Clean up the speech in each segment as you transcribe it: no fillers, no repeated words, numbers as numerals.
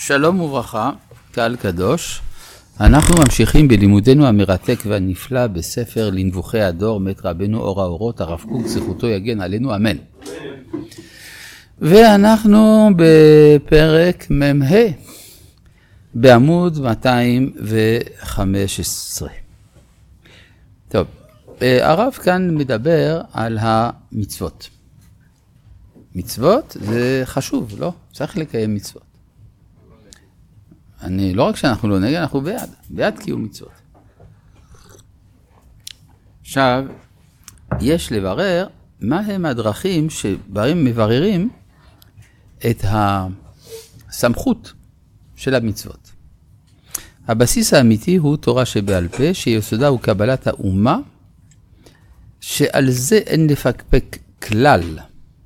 שלום וברכה, קהל קדוש. אנחנו ממשיכים בלימודנו המרתק והנפלא בספר לנבוכי הדור מת רבנו אור האורות, הרב קוק זכותו יגן עלינו, אמן. ואנחנו בפרק מ"ה בעמוד 215. טוב, הרב כאן מדבר על המצוות. מצוות זה חשוב, לא? צריך לקיים מצוות. לא רק שאנחנו לא נגד, אנחנו בעד קיום מצוות. עכשיו, יש לברר מה הם הדרכים שבהם מבררים את הסמכות של המצוות. הבסיס האמיתי הוא תורה שבעל פה, שיסודה הוא קבלת האומה, שעל זה אין לפקפק כלל.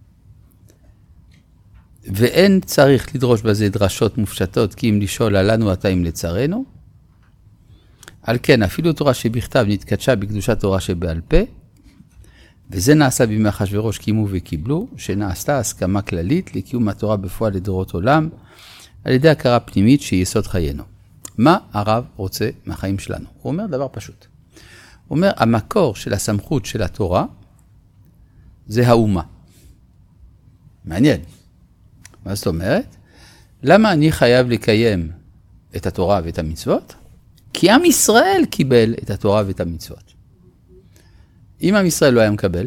ואין צריך לדרוש בזה דרשות מופשטות, כי אם לשאול עלינו אתה אם לצרינו. על כן, אפילו תורה שבכתב נתקדשה בקדושת תורה שבעל פה, וזה נעשה בימי אחשוורוש קיימו וקיבלו, שנעשתה הסכמה כללית לקיום התורה בפועל לדורות עולם, על ידי הכרה פנימית שהיא יסוד חיינו. מה הרב רוצה מהחיים שלנו? הוא אומר דבר פשוט. הוא אומר, המקור של הסמכות של התורה, זה האומה. מעניין. מה זאת אומרת? למה אני חייב לקיים את התורה ואת המצוות? כי עם ישראל קיבל את התורה ואת המצוות. אם עם ישראל לא היה מקבל,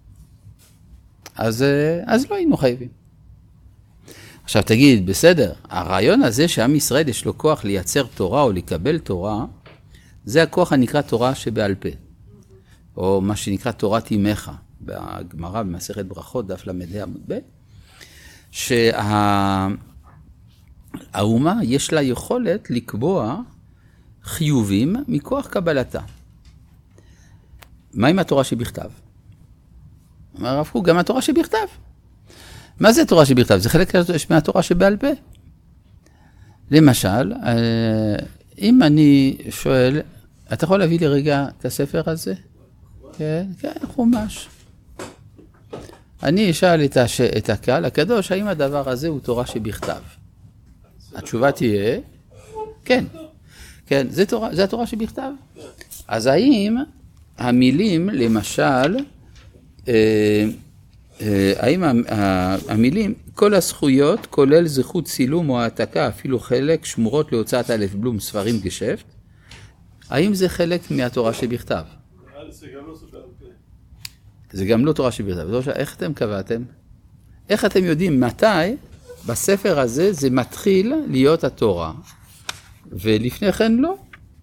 אז לא היינו חייבים. עכשיו תגיד, בסדר, הרעיון הזה שעם ישראל יש לו כוח לייצר תורה או לקבל תורה, זה הכוח הנקרא תורה שבעל פה, או מה שנקרא תורת אימך, בגמרא במסכת ברכות, דף למ"ה עמוד ב', שהאומה יש לה יכולת לקבוע חיובים מכוח קבלתה. מה עם התורה שבכתב? אומר הרב קוק, גם התורה שבכתב. מה זה תורה שבכתב? זה חלק מהתורה שבעל פה. למשל, אם אני שואל, אתה יכול להביא לי רגע את הספר הזה? כן, חומש. אני אשאל את הקהל הקדוש, האם הדבר הזה הוא תורה שבכתב? התשובה תהיה, כן. כן, זה התורה שבכתב. אז האם המילים, למשל, האם המילים, כל הזכויות, כולל זכות צילום או העתקה, אפילו חלק, שמורות להוצאת א' בלום, ספרים גשפט, האם זה חלק מהתורה שבכתב? זה גם לא תורה שבכתב. איך אתם קבעתם? איך אתם יודעים מתי בספר הזה זה מתחיל להיות התורה? ולפני כן לא.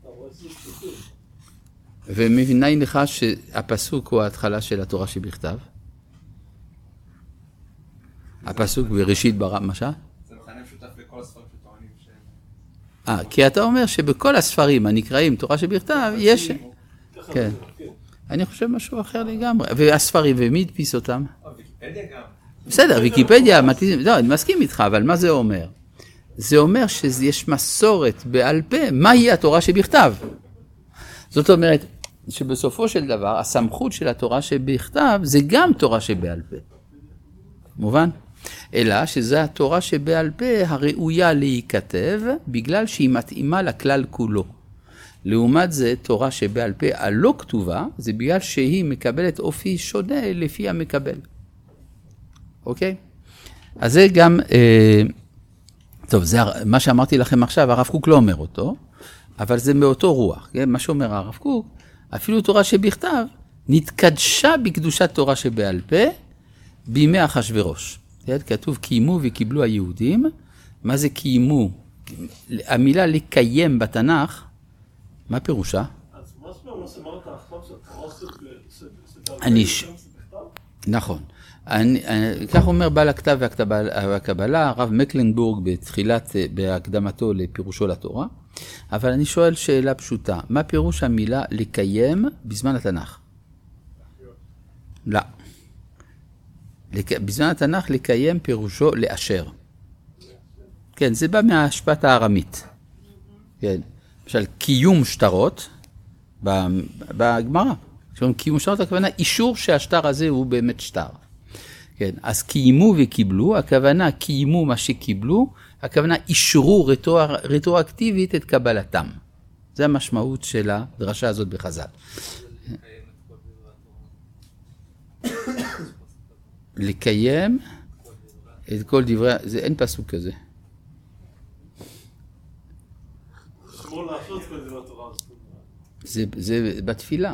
ומבינה לך שהפסוק הוא ההתחלה של התורה שבכתב? הפסוק בראשית ברא, משל? זה מכנה משותף לכל הספרים שטוענים שהם... כי אתה אומר שבכל הספרים הנקראים תורה שבכתב יש... כן. אני חושב משהו אחר לגמרי. והספרים, ומי הדפיס אותם? ויקיפדיה גם. בסדר, ויקיפדיה, לא, אני מסכים איתך, אבל מה זה אומר? זה אומר שיש מסורת בעל פה, מהי התורה שבכתב? זאת אומרת, שבסופו של דבר, הסמכות של התורה שבכתב, זה גם תורה שבעל פה. מובן? אלא שזה התורה שבעל פה הראויה להיכתב, בגלל שהיא מתאימה לכלל כולו. לעומת זה, תורה שבעל פה הלא כתובה, זה בגלל שהיא מקבלת אופי שונה לפי המקבל. אוקיי? אז זה גם, טוב, זה מה שאמרתי לכם עכשיו, הרב קוק לא אומר אותו, אבל זה מאותו רוח. כן? מה שאומר הרב קוק, אפילו תורה שבכתב, נתקדשה בקדושת תורה שבעל פה, בימי אחשוורוש. כן? כתוב, קיימו וקיבלו היהודים. מה זה קיימו? המילה לקיים בתנ"ך, מה פירושה? נכון. כך אומר בעל הכתב והקבלה, הרב מקלנבורג בהקדמתו לפירושו לתורה, אבל אני שואל שאלה פשוטה, מה פירוש המילה לקיים בזמן התנ"ך? לא. בזמן התנ"ך לקיים פירושו לאשר. כן, זה בא מהשפעת הארמית. כן. למשל, קיום שטרות, בגמרא. קיום שטרות, הכוונה, אישור שהשטר הזה הוא באמת שטר. כן, אז קיימו וקיבלו, הכוונה קיימו מה שקיבלו, הכוונה אישרו רטרואקטיבית את קבלתם. זה המשמעות של הדרשה הזאת בחז"ל. לקיים את כל דברי, אין פסוק כזה. זה בתפילה.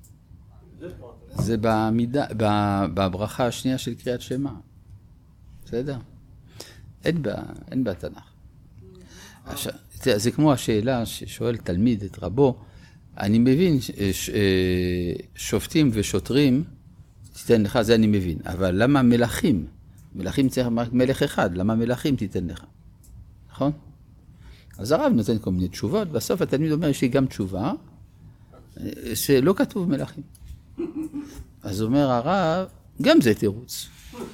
זה בברכה השנייה של קריאת שמע. בסדר? אין בתנ"ך. זה כמו השאלה ששואל תלמיד את רבו, אני מבין שופטים ושוטרים, תיתן לך, זה אני מבין, אבל למה מלכים? מלכים צריך מלך אחד, למה מלכים תיתן לך? נכון? אז הרב נותן כל מיני תשובות, בסוף התלמיד אומר, יש לי גם תשובה, שלא כתוב מלכים. אז אומר הרב, גם זה תירוץ.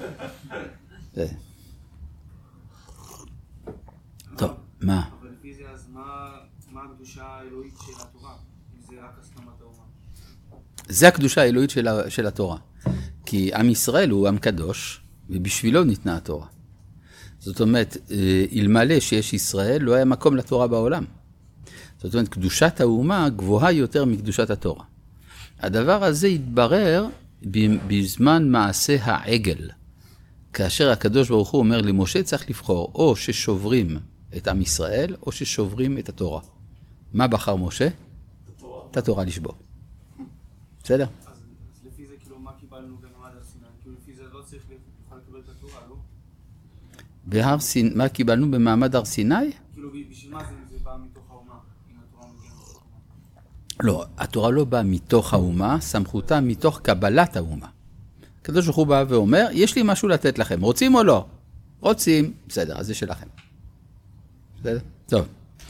טוב, מה? אבל לפי זה, אז מה הקדושה האלוהית של התורה? אם זה רק הסכמת האומה? זה הקדושה האלוהית של התורה. כי עם ישראל הוא עם קדוש, ובשבילו ניתנה התורה. זאת אומרת, אלמלא שיש ישראל, לא היה מקום לתורה בעולם. זאת אומרת, קדושת האומה גבוהה יותר מקדושת התורה. הדבר הזה התברר בזמן מעשה העגל. כאשר הקדוש ברוך הוא אומר למשה, צריך לבחור או ששוברים את עם ישראל, או ששוברים את התורה. מה בחר משה? את התורה לשבור. בסדר? אז לפי זה, כאילו, מה קיבלנו במעמד הר סיני? כאילו, לפי זה לא צריך לקבל את התורה, לא? בהר סיני, מה קיבלנו במעמד הר סיני? כאילו, בשביל מה זה בא מתוך האומה? אם התורה מגיעה מתוך האומה? לא, התורה לא באה מתוך האומה, סמכותה מתוך קבלת האומה. הקדוש ברוך הוא בא ואומר, יש לי משהו לתת לכם, רוצים או לא? רוצים, בסדר, אז זה שלכם. בסדר? טוב.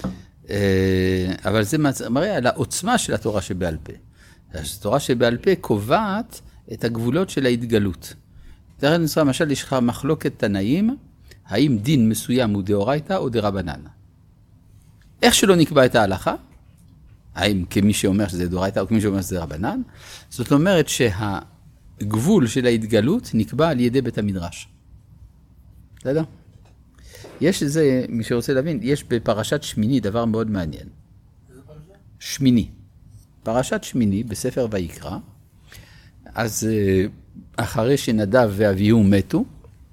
אבל זה מראה על העוצמה של התורה שבעל פה. התורה שבעל פה קובעת את הגבולות של ההתגלות. תראה נצרה, למשל, יש לך מחלוקת תנאים, האם דין מסוים הוא דאורייתא או דרבנן. איך שלא נקבע את ההלכה, האם כמי שאומר שזה דאורייתא או כמי שאומר שזה רבנן, זאת אומרת שהגבול של ההתגלות נקבע על ידי בית המדרש. בסדר? יש איזה, מי שרוצה להבין, יש בפרשת שמיני דבר מאוד מעניין. איזה פרשה? שמיני. פרשת שמיני בספר ויקרא, אז אחרי שנדב ואביהו מתו,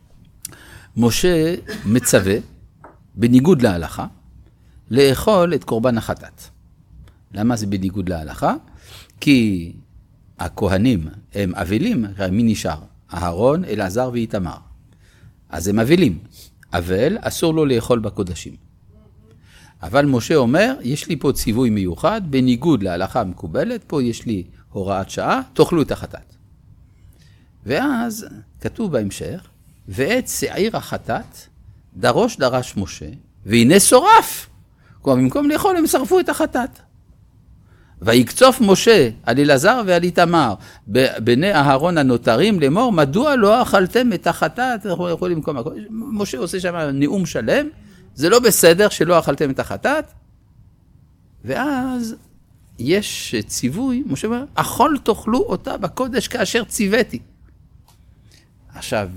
משה מצווה, בניגוד להלכה, לאכול את קורבן החטאת. למה זה בניגוד להלכה? כי הכהנים הם אבלים, מי נשאר? אהרון, אלעזר ואיתמר. אז הם אבלים. אבל אסור לו לאכול בקודשים. אבל משה אומר, יש לי פה ציווי מיוחד, בניגוד להלכה המקובלת, פה יש לי הוראת שעה, תאכלו את החטאת. ואז כתוב בהמשך, ואת שעיר החטאת, דרש משה, והנה שורף. כלומר, במקום לאכול, הם שרפו את החטאת. ויקצוף משה על אלעזר ועל איתמר, בני אהרון הנותרים לאמור, מדוע לא אכלתם את החטאת? אנחנו יכולים למקום הכל. משה עושה שם נאום שלם, זה לא בסדר שלא אכלתם את החטאת. ואז יש ציווי, משה אומר, אכול תאכלו אותה בקודש כאשר ציוויתי. עכשיו,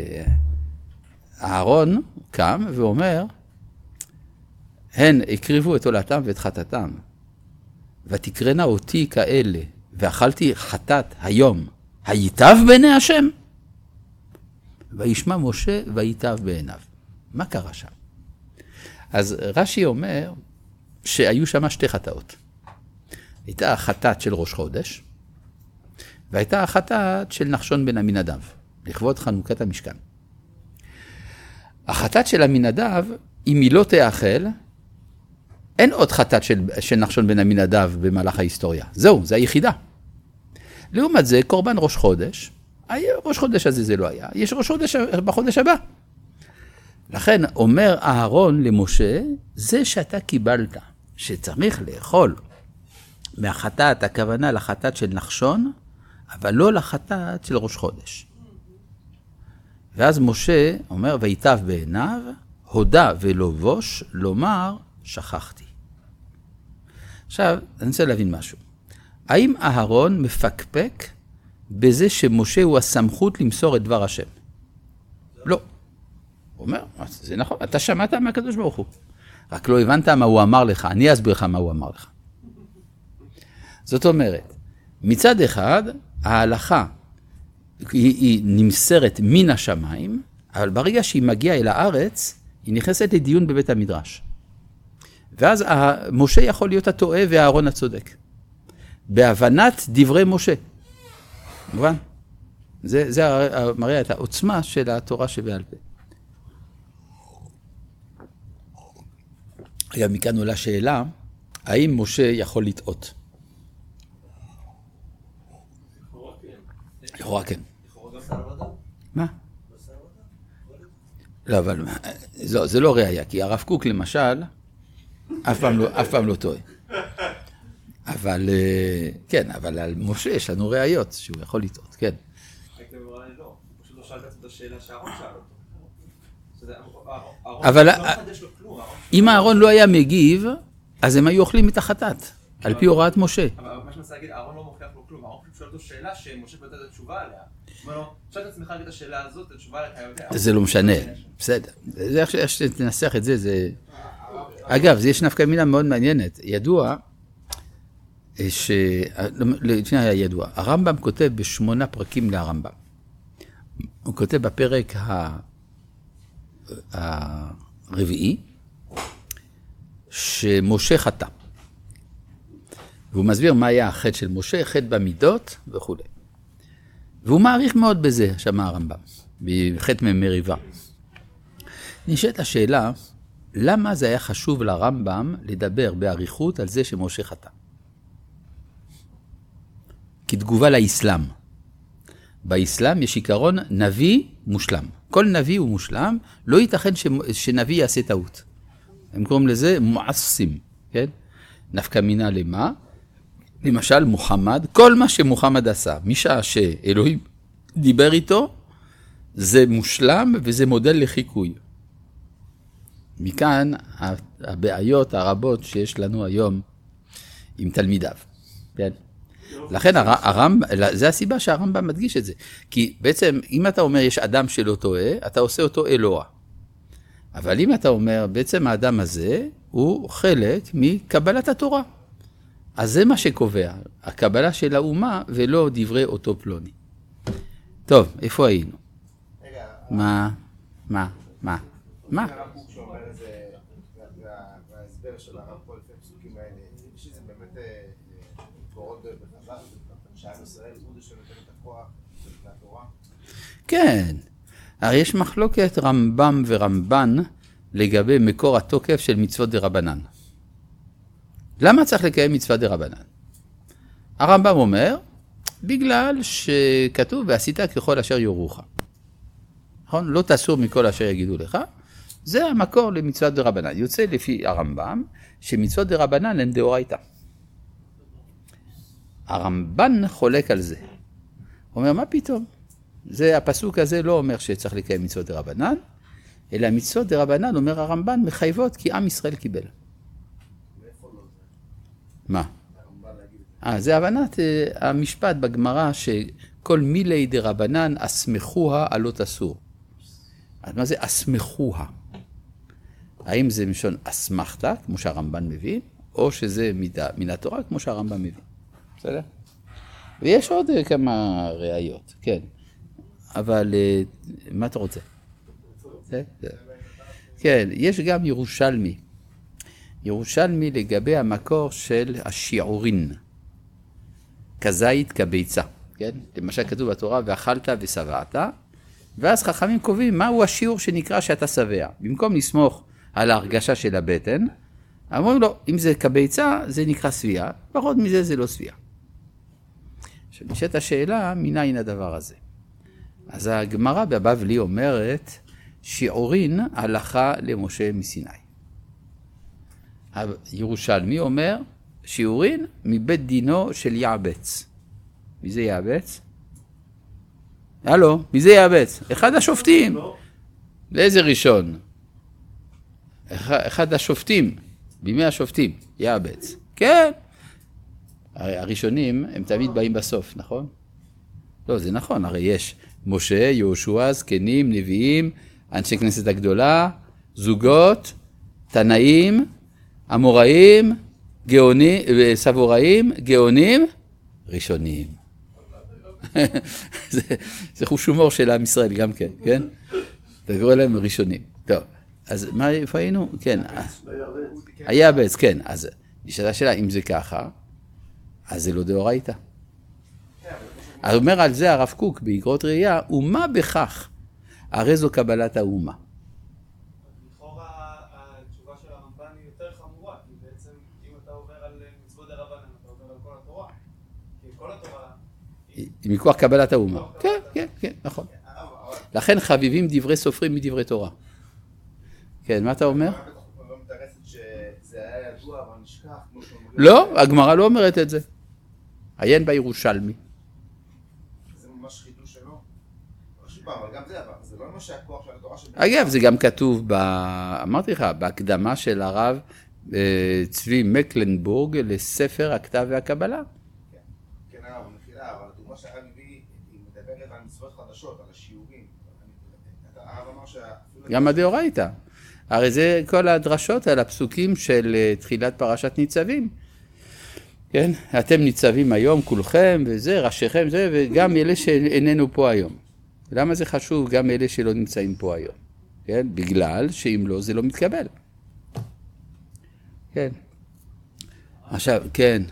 אהרון קם ואומר, הן הקריבו את עולתם ואת חטאתם. ותקרנה אותי כאלה, ואכלתי חטאת היום, היטב בעיני השם? וישמע משה ויטב בעיניו. מה קרה שם? אז רש"י אומר שהיו שם שתי חטאות. הייתה החטאת של ראש חודש, והייתה החטאת של נחשון בן עמינדב, לכבוד חנוכת המשכן. החטאת של עמינדב, אם היא לא תאכל, אין עוד חטאת של נחשון בן עמינדב במהלך ההיסטוריה. זהו, זה היחידה. לעומת זה, קורבן ראש חודש, ראש חודש הזה זה לא היה, יש ראש חודש בחודש הבא. לכן אומר אהרון למשה, זה שאתה קיבלת, שצריך לאכול מהחטאת, הכוונה לחטאת של נחשון, אבל לא לחטאת של ראש חודש. ואז משה אומר, ויטב בעיניו, הודה ולא בוש, לומר, שכחתי. עכשיו, אני רוצה להבין משהו. האם אהרון מפקפק בזה שמשה הוא הסמכות למסור את דבר השם? לא. הוא אומר, זה נכון, אתה שמעת מהקדוש ברוך הוא. רק לא הבנת מה הוא אמר לך, אני אסביר לך מה הוא אמר לך. זאת אומרת, מצד אחד, ההלכה היא נמסרת מן השמיים, אבל ברגע שהיא מגיעה אל הארץ, היא נכנסת לדיון בבית המדרש. ואז משה יכול להיות הטועה והארון הצודק. בהבנת דברי משה. מובן? זה מראה את העוצמה של התורה שבעל פה. גם מכאן עולה שאלה, האם משה יכול לטעות? לכאורה כן. מה? לא, אבל זה לא ראיה, כי הרב קוק למשל, אף פעם לא טועה. אבל, כן, אבל על משה יש לנו ראיות שהוא יכול לטעות, כן. הייתם אומרים לא, הוא פשוט לא שאל את השאלה שהארון שאל אותו. אבל אם הארון לא היה מגיב, אז הם היו אוכלים את החטאת, על פי הוראת משה. אבל מה שמנסה להגיד, הארון לא מוכיח לו כלום, הארון פשוט שואל אותו שאלה שמשה לא יודע את התשובה עליה. זאת אומרת, שאל את עצמך להגיד את השאלה הזאת, את התשובה עליה, אתה יודע. זה לא משנה, בסדר. זה איך שתנסח את זה. אגב, יש נפקא מינה מאוד מעניינת. ידוע, לפני היה ידוע, הרמב"ם כותב ב8 פרקים להרמב"ם. הוא כותב בפרק הרביעי, שמשה חטא. והוא מסביר מה היה החטא של משה, חטא במידות וכו'. והוא מעריך מאוד בזה, שמע הרמב"ם, בחטא ממריבה. נשאלת השאלה, למה זה היה חשוב לרמב"ם לדבר באריכות על זה שמשה חטא? כתגובה לאסלאם. באסלאם יש עיקרון נביא מושלם. כל נביא הוא מושלם, לא ייתכן שנביא יעשה טעות. הם קוראים לזה מועסים, כן? נפקא מינה למה? למשל מוחמד, כל מה שמוחמד עשה, משעה שאלוהים דיבר איתו, זה מושלם וזה מודל לחיקוי. מכאן הבעיות הרבות שיש לנו היום עם תלמידיו, כן? לכן זה הסיבה שהרמב"ם מדגיש את זה. כי בעצם אם אתה אומר יש אדם שלא טועה, אתה עושה אותו אלוה. אבל אם אתה אומר בעצם האדם הזה הוא חלק מקבלת התורה. אז זה מה שקובע, הקבלה של האומה ולא דברי אותו פלוני. טוב, איפה היינו? מה? הרב קוק שאומר את זה, וההסבר של הרב פה לפי הפסוקים האלה, יש את זה באמת קורות בחז"ל, שעם ישראל הוא זה שנותן את הכוח של התורה? כן, הרי יש מחלוקת רמב"ם ורמב"ן לגבי מקור התוקף של מצוות דרבנן. למה צריך לקיים מצוות דרבנן? הרמב"ם אומר, בגלל שכתוב ועשית ככל אשר יורוך. נכון? לא תסור מכל אשר יגידו לך, זה המקור למצוות דרבנן. יוצא לפי הרמב"ם שמצוות דרבנן הן דאורייתא. הרמב"ן חולק על זה. הוא אומר, מה פתאום? הפסוק הזה לא אומר שצריך לקיים מצוות דרבנן, אלא מצוות דרבנן, אומר הרמב"ן, מחייבות כי עם ישראל קיבל. מה? זה הבנת המשפט בגמרא שכל מילי דרבנן אסמכוה על לא תסור. אז מה זה אסמכוה? האם זה משון אסמכתה, כמו שהרמב"ן מבין, או שזה מן התורה, כמו שהרמב"ן מבין. בסדר? ויש עוד כמה ראיות, כן. אבל מה אתה רוצה? כן, יש גם ירושלמי. ירושלמי לגבי המקור של השיעורין. כזית כביצה, כן? למשל כתוב בתורה, ואכלת ושבעת, ואז חכמים קובעים מהו השיעור שנקרא שאתה שבע. במקום לסמוך על ההרגשה של הבטן, אמרו לו, אם זה כביצה, זה נקרא שביעה, פחות מזה זה לא שביעה. עכשיו, נשאלת השאלה, מניין הדבר הזה? אז הגמרא בבבלי אומרת, שיעורין הלכה למשה מסיני. הירושלמי אומר, שיעורין מבית דינו של יעבץ. מי זה יעבץ? הלו, מי זה יעבץ? אחד השופטים. לאיזה ראשון? אחד השופטים, בימי השופטים, יעבץ. כן. הראשונים הם תמיד באים בסוף, נכון? לא, זה נכון, הרי יש משה, יהושע, זקנים, נביאים, אנשי כנסת הגדולה, זוגות, תנאים, אמוראים, גאונים, סבוראים, גאונים, ראשונים. זה חוש הומור של עם ישראל גם כן, כן? אתה קורא להם ראשונים. טוב, אז מה, איפה היינו? כן. היאבץ, כן. אז נשאלה שאלה, אם זה ככה, אז זה לא דאורייתא. אז אומר על זה הרב קוק באגרות ראייה, ומה בכך? הרי זו קבלת האומה. לכאורה התשובה של הרמב"ן היא יותר חמורה, כי בעצם אם אתה עובר על מצוות דרבנן, אתה עובר על כל התורה. כי כל התורה היא מכוח קבלת האומה. כן, נכון. לכן חביבים דברי סופרים מדברי תורה. כן, מה אתה אומר? לא מתרסת שזה היה ידוע, אבל נשכח, כמו שאומרים. לא, הגמרא לא אומרת את זה. עיין בירושלמי. זה ממש חידוש שלו. אבל גם זה לא מה שהכוח של התורה של... אגב, זה גם כתוב, אמרתי לך, בהקדמה של הרב צבי מקלנבורג לספר הכתב והקבלה. כן, אבל מחילה, אבל הדוגמה שהרב הביא, היא מדברת על מצוות חדשות, על השיעורים. הרב אמר גם הדאורייתא. הרי זה כל הדרשות על הפסוקים של תחילת פרשת ניצבים. כן? אתם ניצבים היום כולכם, וזה, ראשיכם, זה, וגם אלה שאיננו פה היום. למה זה חשוב גם אלה שלא נמצאים פה היום? כן? בגלל שאם לא, זה לא מתקבל. כן. עכשיו, כן.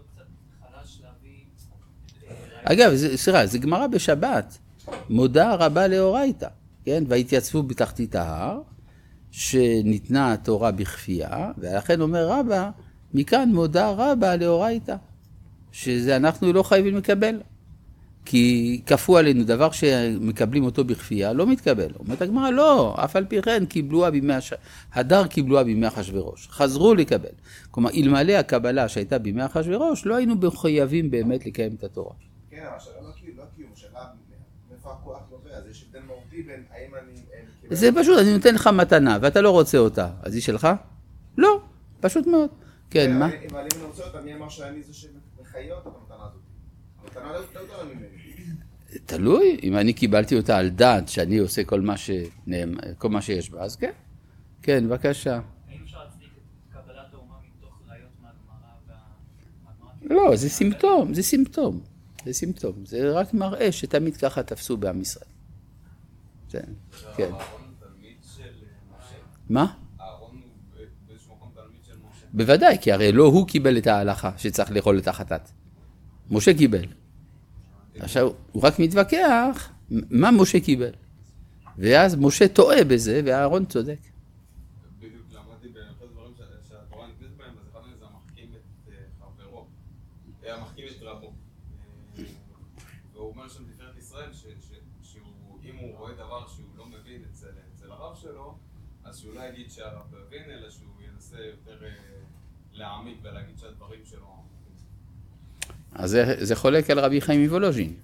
אגב, סליחה, זה גמרא בשבת. מודה רבה לאורייתא. כן? והתייצבו בתחתית ההר, שניתנה התורה בכפייה, ולכן אומר רבא, מכאן מודה רבה לאורייתא, שזה אנחנו לא חייבים לקבל. כי כפו עלינו דבר שמקבלים אותו בכפייה, לא מתקבל. אומרת הגמרא, לא, אף על פי כן קיבלוה בימי הדר קיבלוה בימי אחשוורוש. חזרו לקבל. כלומר, אלמלא הקבלה שהייתה בימי אחשוורוש, לא היינו מחויבים באמת לקיים את התורה. כן, אבל השאלה לא קיום, השאלה מאיפה הכוח נובע, אז יש הבדל מהותי בין האם אני... זה פשוט, אני נותן לך מתנה, ואתה לא רוצה אותה. אז היא שלך? לא, פשוט מאוד. כן, מה? אם אני רוצה אותה, מי אמר שאני זה שמחיה אותה במתנה הזאת? המתנה לא יותר ממני. תלוי, אם אני קיבלתי אותה על דעת שאני עושה כל מה שיש בה, אז כן. כן, בבקשה. האם אפשר להצדיק את קבלת האומה מתוך ראיות מהגמרא? לא, זה סימפטום. זה רק מראה שתמיד ככה תפסו בעם ישראל. כן. אהרון תלמיד של משה? מה? אהרון הוא באיזשהו מקום תלמיד של משה? בוודאי, כי הרי לא הוא קיבל את ההלכה שצריך לאכול את החטאת. משה קיבל. עכשיו, הוא רק מתווכח מה משה קיבל. ואז משה טועה בזה, ואהרון צודק. בדיוק למדתי באחד דברים שהתורה נקנית בהם, אז אחד מהם זה המחכים את חברו. המחכים את רבו. והוא אומר שם תפארת ישראל, שאם הוא רואה דבר שהוא לא מבין אצל הרב שלו, אז שהוא לא יגיד שהרב לא הבין, אלא שהוא ינסה יותר להעמיק ולהגיד שהדברים שלו... אז זה חולק על רבי חיים מוולוז'ין.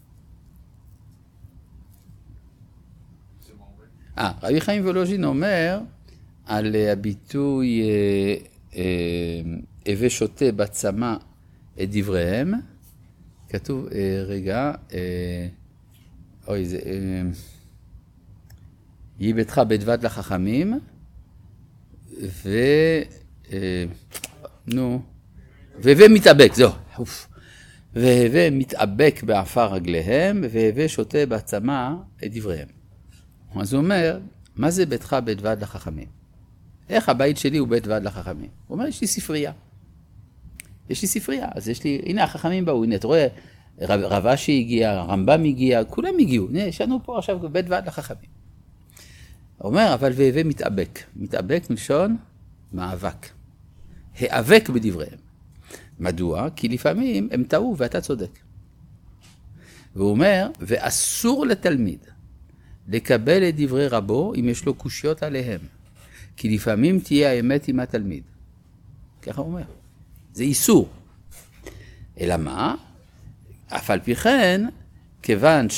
רבי חיים מוולוז'ין אומר על הביטוי הווה שותה בצמא את דבריהם, כתוב, רגע, זה, יהי ביתך בדבת לחכמים, והווה מתאבק, זהו, והווה מתאבק באפר רגליהם, והווה שותה בצמא את דבריהם. אז הוא אומר, מה זה ביתך בדבת לחכמים? איך הבית שלי הוא בית ועד לחכמים? הוא אומר, יש לי ספרייה, אז יש לי, הנה החכמים באו, הנה, אתה רואה, רב אשי הגיע, רמב"ם הגיע, כולם הגיעו, הנה, יש לנו פה עכשיו בית ועד לחכמים. הוא אומר, אבל והווה מתאבק מלשון מאבק. האבק בדבריהם. מדוע? כי לפעמים הם טעו ואתה צודק. והוא אומר, ואסור לתלמיד לקבל את דברי רבו אם יש לו קושיות עליהם. כי לפעמים תהיה האמת עם התלמיד. ככה הוא אומר. זה איסור. אלא מה? אף על פי כן, כיוון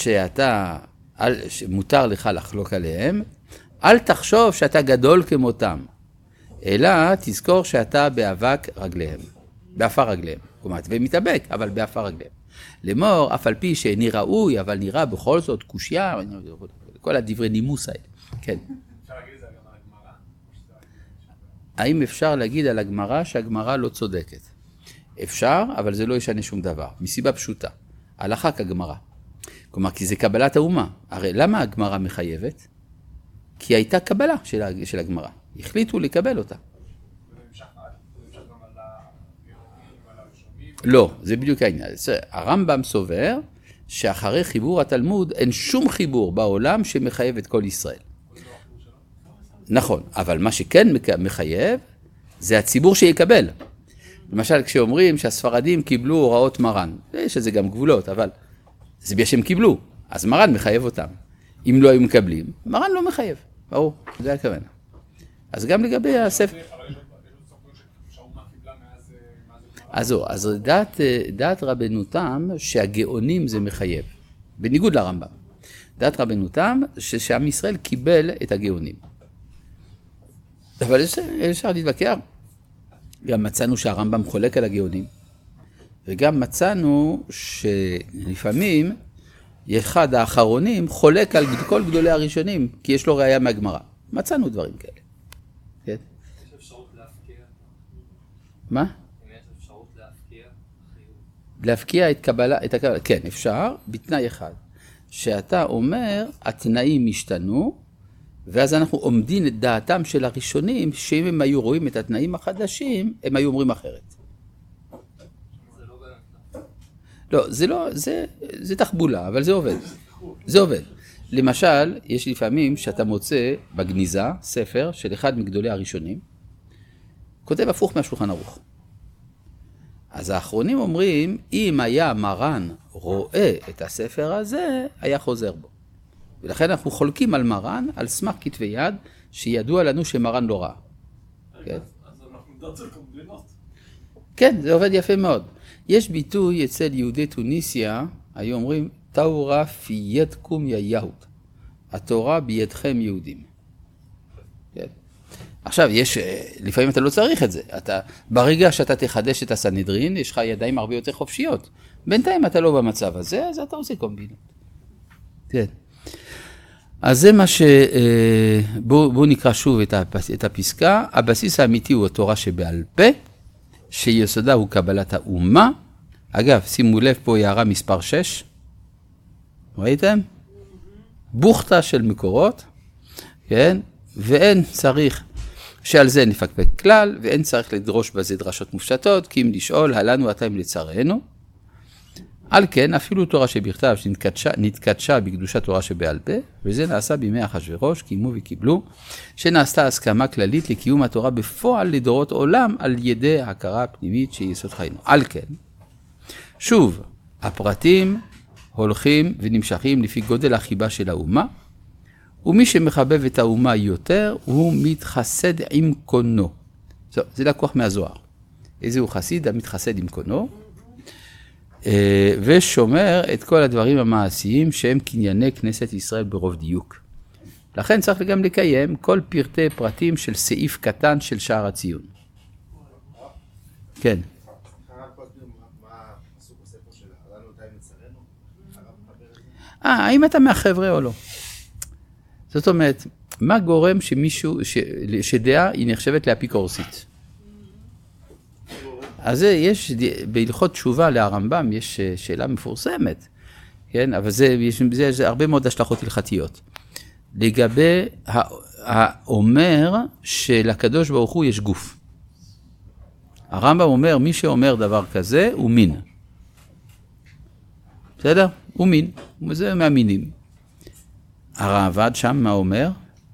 שמותר לך לחלוק עליהם, אל תחשוב שאתה גדול כמותם, אלא תזכור שאתה באבק רגליהם, באפר רגליהם. כלומר, ומתאבק, אבל באפר רגליהם. לאמור, אף על פי שאיני ראוי, אבל נראה בכל זאת קושיה, כל הדברי נימוס האלה. כן. האם אפשר להגיד על הגמרא שהגמרא לא צודקת? אפשר, אבל זה לא ישנה שום דבר, מסיבה פשוטה. הלכה כגמרא. כלומר, כי זה קבלת האומה. הרי למה הגמרא מחייבת? כי הייתה קבלה של הגמרא. החליטו לקבל אותה. לא, זה בדיוק העניין. הרמב"ם סובר שאחרי חיבור התלמוד אין שום חיבור בעולם שמחייב את כל ישראל. נכון, אבל מה שכן מחייב זה הציבור שיקבל. למשל, כשאומרים שהספרדים קיבלו הוראות מרן, יש לזה גם גבולות, אבל זה בגלל שהם קיבלו, אז מרן מחייב אותם. אם לא היו מקבלים, מרן לא מחייב. ברור, זה הכוונה. אז גם לגבי הספר... אז דעת רבנותם שהגאונים זה מחייב, בניגוד לרמב"ם. דעת רבנותם שעם ישראל קיבל את הגאונים. אבל אפשר להתווכח. גם מצאנו שהרמב"ם חולק על הגאונים, וגם מצאנו שלפעמים אחד האחרונים חולק על כל גדולי הראשונים, כי יש לו ראייה מהגמרא. מצאנו דברים כאלה. כן? יש אפשרות להפקיע? מה? יש אפשרות להפקיע? להפקיע את קבלה, כן, אפשר, בתנאי אחד. שאתה אומר, התנאים השתנו, ואז אנחנו עומדים את דעתם של הראשונים, שאם הם היו רואים את התנאים החדשים, הם היו אומרים אחרת. זה לא באמת. לא, זה תחבולה, אבל זה עובד. זה עובד. למשל, יש לפעמים שאתה מוצא בגניזה ספר של אחד מגדולי הראשונים, כותב הפוך מהשולחן ערוך. אז האחרונים אומרים, אם היה מרן רואה את הספר הזה, היה חוזר בו. ולכן אנחנו חולקים על מרן, על סמך כתבי יד, שידוע לנו שמרן לא ראה. כן? אז אנחנו נדרצל קומבינות. כן, זה עובד יפה מאוד. יש ביטוי אצל יהודי טוניסיה, היו אומרים, תאורה פי ידכום יא יהוד. התורה בידכם יהודים. כן? עכשיו, לפעמים אתה לא צריך את זה. ברגע שאתה תחדש את הסנהדרין, יש לך ידיים הרבה יותר חופשיות. בינתיים אתה לא במצב הזה, אז אתה עושה קומבינות. כן. אז זה מה בואו נקרא שוב את הפסקה. הבסיס האמיתי הוא התורה שבעל פה, שיסודה הוא קבלת האומה. אגב, שימו לב פה הערה מספר 6. ראיתם? בוכתה של מקורות, כן? ואין צריך שעל זה נפקפק כלל, ואין צריך לדרוש בזה דרשות מופשטות, כי אם לשאול, הלנו אתם לצערנו. על כן, אפילו תורה שבכתב שנתקדשה בקדושת תורה שבעל פה, וזה נעשה בימי אחשוורוש, קיימו וקיבלו, שנעשתה הסכמה כללית לקיום התורה בפועל לדורות עולם, על ידי הכרה פנימית שהיא יסוד חיינו. על כן, שוב, הפרטים הולכים ונמשכים לפי גודל החיבה של האומה, ומי שמחבב את האומה יותר, הוא מתחסד עם קונו. זה לקוח מהזוהר. איזה הוא חסיד המתחסד עם קונו, ושומר את כל הדברים המעשיים שהם קנייני כנסת ישראל ברוב דיוק. לכן צריך גם לקיים כל פרטי פרטים של סעיף קטן של שער הציון. כן. האם אתה מהחבר'ה או לא? זאת אומרת, מה גורם שדעה היא נחשבת לאפיקורסית? אז יש, בהלכות תשובה להרמב"ם יש שאלה מפורסמת, כן? אבל זה הרבה מאוד השלכות הלכתיות. לגבי האומר שלקדוש ברוך הוא יש גוף. הרמב"ם אומר, מי שאומר דבר כזה הוא מין. בסדר? הוא מין. זה מהמינים. הרעב"ד שם מה אומר?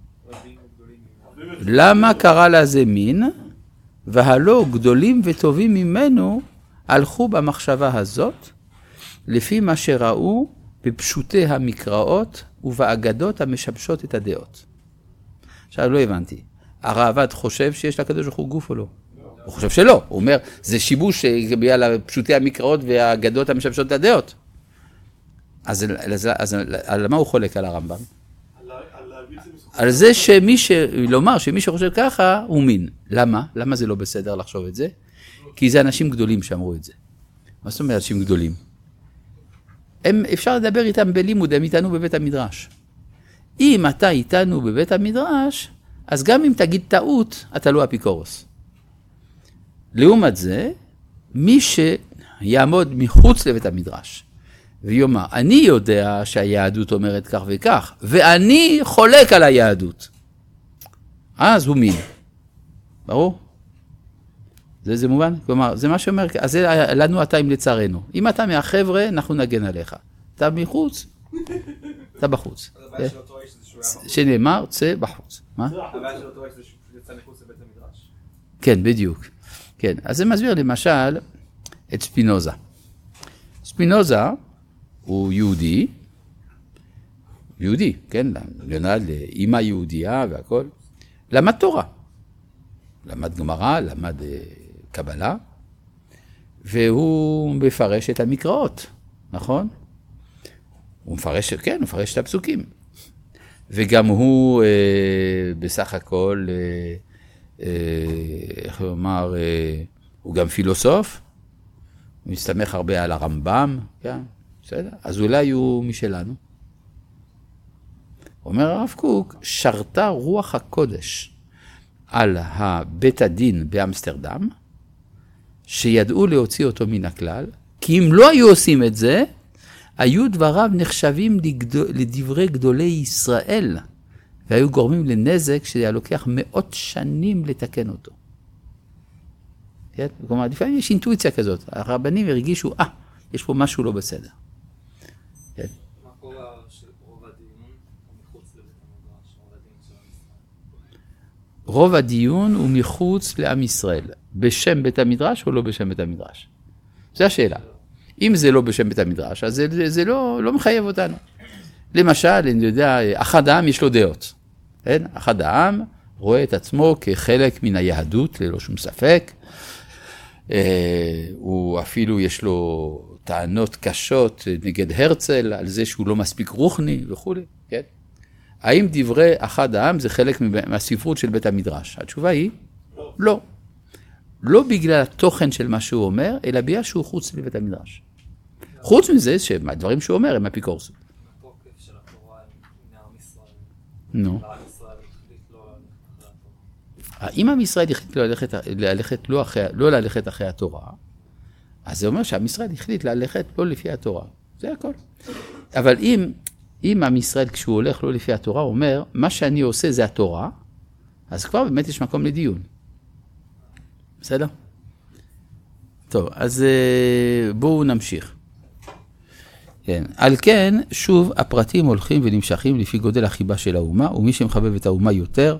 למה קרא לזה מין? והלא גדולים וטובים ממנו הלכו במחשבה הזאת, לפי מה שראו בפשוטי המקראות ובאגדות המשבשות את הדעות. עכשיו לא הבנתי, הרעב"ד חושב שיש לקדוש ברוך הוא גוף או לא? הוא חושב שלא, הוא אומר, זה שיבוש בגלל פשוטי המקראות והאגדות המשבשות את הדעות. אז על מה הוא חולק על הרמב"ם? על זה לומר שמי שחושב ככה הוא מין. למה? למה זה לא בסדר לחשוב את זה? כי זה אנשים גדולים שאמרו את זה. מה זאת אומרת אנשים גדולים? אפשר לדבר איתם בלימוד, הם איתנו בבית המדרש. אם אתה איתנו בבית המדרש, אז גם אם תגיד טעות, אתה לא אפיקורוס. לעומת זה, מי שיעמוד מחוץ לבית המדרש, ויאמר, אני יודע שהיהדות אומרת כך וכך, ואני חולק על היהדות. אז הוא מין. ברור? זה מובן? כלומר, זה מה שאומר, אז זה לנו התאים לצערנו. אם אתה מהחבר'ה, אנחנו נגן עליך. אתה מחוץ, אתה בחוץ. הבעיה של אותו איש זה שהוא היה בחוץ. שנאמר, צא בחוץ. מה? הבעיה של אותו איש זה שהוא יצא מחוץ לבית המדרש. כן, בדיוק. כן, אז זה מסביר למשל את ספינוזה. ספינוזה הוא יהודי, כן, נולד לאמא יהודייה והכל. למד תורה, למד גמרא, למד קבלה, והוא מפרש את המקראות, נכון? הוא מפרש, כן, הוא מפרש את הפסוקים. וגם הוא בסך הכל, איך לומר, הוא גם פילוסוף, הוא מסתמך הרבה על הרמב"ם, כן, בסדר? אז אולי הוא משלנו. אומר הרב קוק, שרתה רוח הקודש על בית הדין באמסטרדם, שידעו להוציא אותו מן הכלל, כי אם לא היו עושים את זה, היו דבריו נחשבים לדברי גדולי ישראל, והיו גורמים לנזק שהיה לוקח מאות שנים לתקן אותו. כלומר, לפעמים יש אינטואיציה כזאת, הרבנים הרגישו, יש פה משהו לא בסדר. מה קורה של רוב הדיון מחוץ לבית המדרש, רוב הדיון של עם ישראל? רוב הדיון הוא מחוץ לעם ישראל, בשם בית המדרש או לא בשם בית המדרש? זו השאלה. אם זה לא בשם בית המדרש, אז זה לא מחייב אותנו. למשל, אני יודע, אחד העם יש לו דעות. כן? אחד העם רואה את עצמו כחלק מן היהדות, ללא שום ספק. הוא אפילו יש לו טענות קשות נגד הרצל, על זה שהוא לא מספיק רוחני וכו'. כן? האם דברי אחד העם זה חלק מהספרות של בית המדרש? התשובה היא, לא. לא בגלל התוכן של מה שהוא אומר, אלא בגלל שהוא חוץ לבית המדרש. חוץ מזה, שהדברים שהוא אומר הם אפיקורסות. התוקף של התורה עם עם ישראל. נו. עם ישראל החליט לא ללכת אחרי התורה. אם עם ישראל החליט לא ללכת אחרי התורה, אז זה אומר שעם ישראל החליט ללכת לא לפי התורה. זה הכל. אבל אם עם ישראל כשהוא הולך לא לפי התורה, הוא אומר, מה שאני עושה זה התורה, אז כבר באמת יש מקום לדיון. בסדר? טוב, אז בואו נמשיך. כן. על כן, שוב, הפרטים הולכים ונמשכים לפי גודל החיבה של האומה, ומי שמחבב את האומה יותר,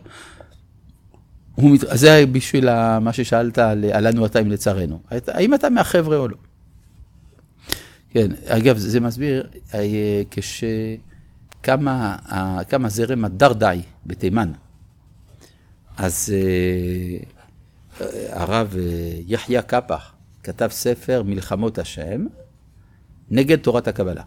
זה בשביל מה ששאלת על לנו התאים לצערנו. האם אתה מהחבר'ה או לא? כן, אגב, זה מסביר, כמה זרם הדרדאי בתימן. אז הרב יחיה קפח כתב ספר מלחמות השם נגד תורת הקבלה.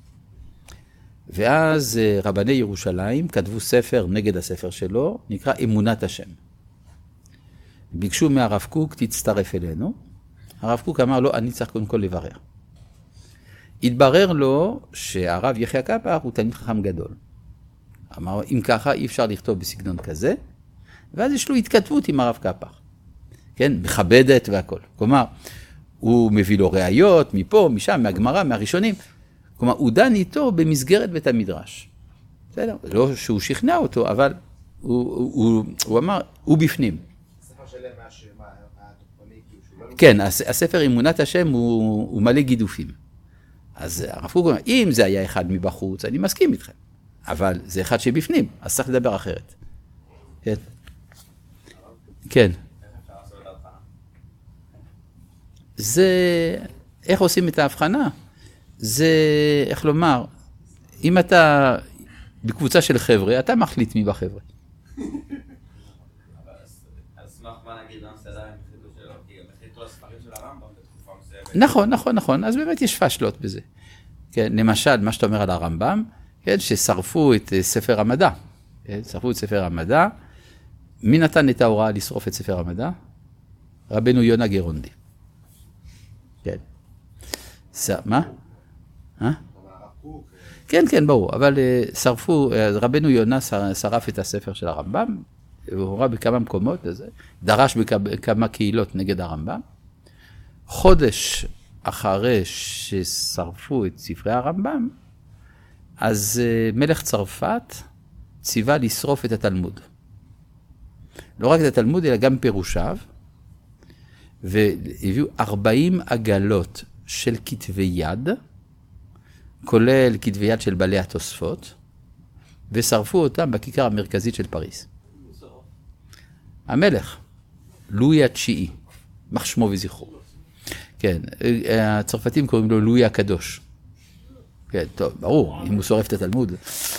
ואז רבני ירושלים כתבו ספר נגד הספר שלו, נקרא אמונת השם. ביקשו מהרב קוק, תצטרף אלינו. הרב קוק אמר לו, אני צריך קודם כל לברר. התברר לו שהרב יחיה קפח הוא תלמיד חכם גדול. אמר, אם ככה אי אפשר לכתוב בסגנון כזה, ואז יש לו התכתבות עם הרב קפח. כן, מכבדת והכל. כלומר, הוא מביא לו ראיות מפה, משם, מהגמרא, מהראשונים. כלומר, הוא דן איתו במסגרת בית המדרש. בסדר? לא שהוא שכנע אותו, אבל הוא אמר, הוא בפנים. הספר שלהם מהתוקפני, כאילו שהוא כן, הספר אמונת השם הוא מלא גידופים. אז הרב קוק אומר, אם זה היה אחד מבחוץ, אני מסכים איתכם. אבל זה אחד שבפנים, אז צריך לדבר אחרת. כן. כן. זה, איך עושים את ההבחנה? זה, איך לומר, אם אתה בקבוצה של חבר'ה, אתה מחליט מי בחבר'ה. אז מה נגיד, לא מסדר, הם החליטו שלא, כי הם החליטו הספרים של הרמב"ם בתקופה מסוימת. נכון, אז באמת יש פשלות בזה. כן, למשל, מה שאתה אומר על הרמב"ם, כן, ששרפו את ספר המדע. כן, שרפו את ספר המדע. מי נתן את ההוראה לשרוף את ספר המדע? רבנו יונה גרונדי. כן. מה? כן, ברור, אבל שרפו, רבנו יונה שרף את הספר של הרמב"ם, הוא הורה בכמה מקומות, דרש בכמה קהילות נגד הרמב"ם. חודש אחרי ששרפו את ספרי הרמב"ם, אז מלך צרפת ציווה לשרוף את התלמוד. לא רק את התלמוד, אלא גם פירושיו, והביאו 40 עגלות של כתבי יד, כולל כתבי יד של בעלי התוספות, ושרפו אותם בכיכר המרכזית של פריז. המלך, לואי התשיעי, מח שמו וזכרו. כן, הצרפתים קוראים לו לואי הקדוש. כן, טוב, ברור, אם הוא שורף את התלמוד.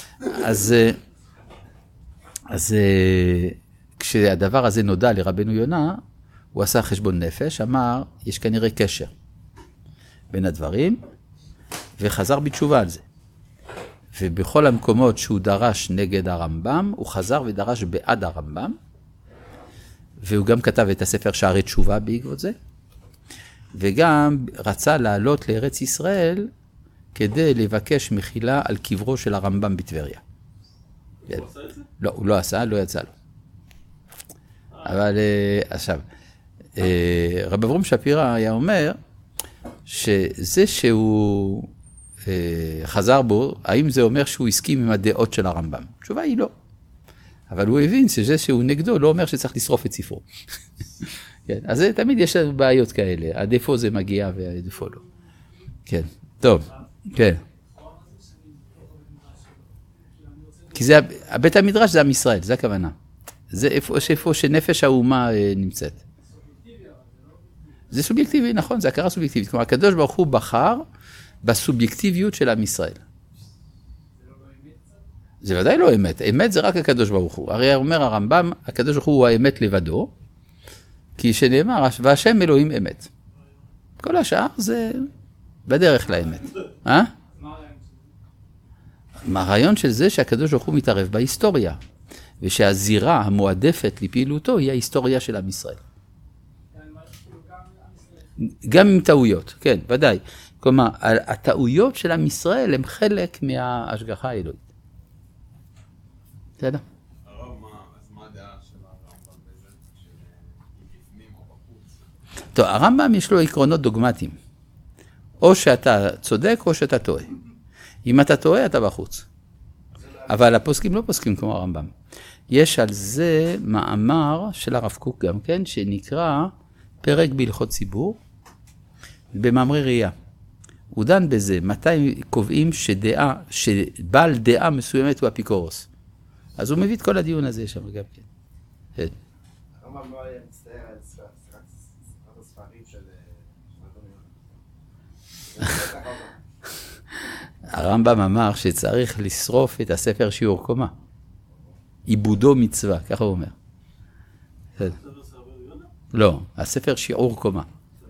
אז כשהדבר הזה נודע לרבנו יונה, הוא עשה חשבון נפש, אמר, יש כנראה קשר בין הדברים, וחזר בתשובה על זה. ובכל המקומות שהוא דרש נגד הרמב"ם, הוא חזר ודרש בעד הרמב"ם, והוא גם כתב את הספר שערי תשובה בעקבות זה, וגם רצה לעלות לארץ ישראל, כדי לבקש מחילה על קברו של הרמב"ם בטבריה. הוא עשה את זה? לא, הוא לא עשה, לא יצא לו. אבל עכשיו, רב אברום שפירא היה אומר, שזה שהוא חזר בו, האם זה אומר שהוא הסכים עם הדעות של הרמב"ם? התשובה היא לא. אבל הוא הבין שזה שהוא נגדו, לא אומר שצריך לשרוף את ספרו. כן, אז תמיד יש לנו בעיות כאלה, הדפו זה מגיע והדפו לא. כן, טוב, כן. כי זה, בית המדרש זה עם ישראל, זה הכוונה. זה איפה שנפש האומה נמצאת. זה סובייקטיבי, נכון, זה הכרה סובייקטיבית. כלומר, הקדוש ברוך הוא בחר בסובייקטיביות של עם ישראל. זה ודאי לא אמת. אמת זה רק הקדוש ברוך הוא. הרי אומר הרמב"ם, הקדוש ברוך הוא האמת לבדו, כי שנאמר, והשם אלוהים אמת. כל השאר זה בדרך לאמת. מה הרעיון של זה שהקדוש ברוך הוא מתערב בהיסטוריה, ושהזירה המועדפת לפעילותו היא ההיסטוריה של עם ישראל. גם עם טעויות, כן, ודאי. כלומר, הטעויות של עם ישראל הם חלק מההשגחה האלוהית. בסדר? הרב, אז מה הדעה של הרמב"ם בזה? שבפנים או בחוץ? טוב, הרמב"ם יש לו עקרונות דוגמטיים. או שאתה צודק או שאתה טועה. אם אתה טועה, אתה בחוץ. אבל הפוסקים לא פוסקים כמו הרמב"ם. יש על זה מאמר של הרב קוק גם כן, שנקרא פרק בהלכות ציבור, במאמרי ראייה. הוא דן בזה, מתי קובעים שבעל דעה מסוימת הוא אפיקורוס. אז הוא מביא את כל הדיון הזה שם גם כן. הרמב"ם לא היה מצטער על ספרת הספרים של הרמב"ם אמר שצריך לשרוף את הספר שיעור קומה. עיבודו מצווה, ככה הוא אומר. לא, הספר שיעור קומה.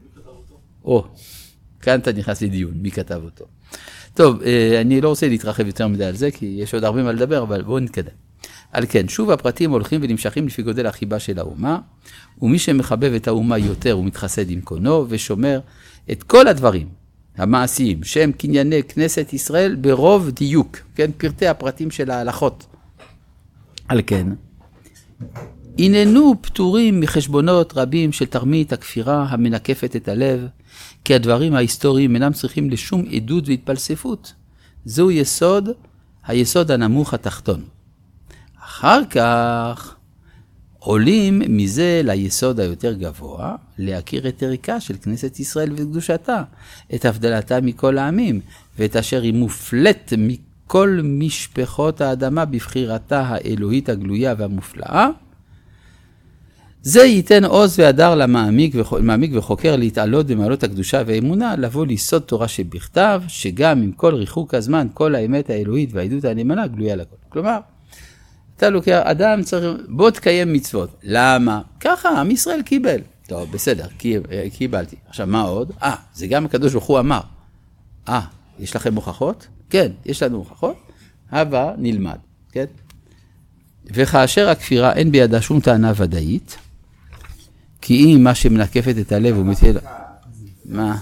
כאן אתה נכנס לדיון, מי כתב אותו. טוב, אני לא רוצה להתרחב יותר מדי על זה, כי יש עוד הרבה מה לדבר, אבל בואו נתקדם. על כן, שוב הפרטים הולכים ונמשכים לפי גודל החיבה של האומה, ומי שמחבב את האומה יותר הוא מתחסד עם קונו, ושומר את כל הדברים המעשיים, שהם קנייני כנסת ישראל ברוב דיוק, כן, פרטי הפרטים של ההלכות. על כן, איננו פטורים מחשבונות רבים של תרמית הכפירה המנקפת את הלב, כי הדברים ההיסטוריים אינם צריכים לשום עדות והתפלספות. זהו היסוד הנמוך התחתון. אחר כך עולים מזה ליסוד היותר גבוה, להכיר את ערכה של כנסת ישראל וקדושתה, את הבדלתה מכל העמים, ואת אשר היא מופלט מכל משפחות האדמה בבחירתה האלוהית הגלויה והמופלאה. זה ייתן עוז והדר למעמיק וחוקר להתעלות במעלות הקדושה והאמונה, לבוא ליסוד תורה שבכתב, שגם עם כל ריחוק הזמן, כל האמת האלוהית והעדות הנאמנה גלויה לכל. כלומר, אתה לוקח, אדם צריך, בוא תקיים מצוות. למה? ככה, עם ישראל קיבל. טוב, בסדר, קיבלתי. עכשיו, מה עוד? זה גם הקדוש ברוך הוא אמר. יש לכם הוכחות? כן, יש לנו הוכחות. הבא, נלמד, כן? וכאשר הכפירה אין בידה שום טענה ודאית, כי אם מה שמנקפת את הלב הוא מטיל... מה? מה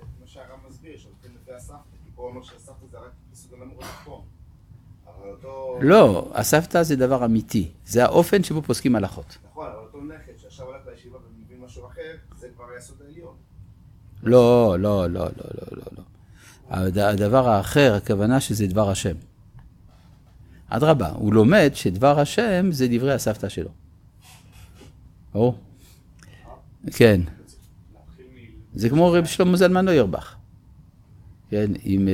שהרב מסביר, שהולכים לפי הסבתא, כי פה אומר שהסבתא זה רק מסוג הנמור התחתון. אבל אותו לא, הסבתא זה דבר אמיתי. זה האופן שבו פוסקים הלכות. נכון, אבל אותו נכד שעכשיו הולך לישיבה ומבין משהו אחר, זה כבר היסוד העליון. לא. הדבר האחר, הכוונה שזה דבר השם. אדרבה, הוא לומד שדבר השם זה דברי הסבתא שלו. או? כן. זה כמו רב שלמה זלמן נוירבך. כן,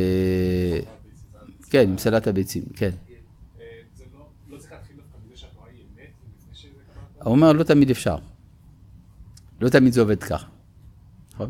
עם סלט הביצים, כן. זה לא צריך להתחיל דווקא מזה שהתורה היא אמת, לפני שזה קבלת? הוא אומר, לא תמיד אפשר. לא תמיד זה עובד ככה. נכון?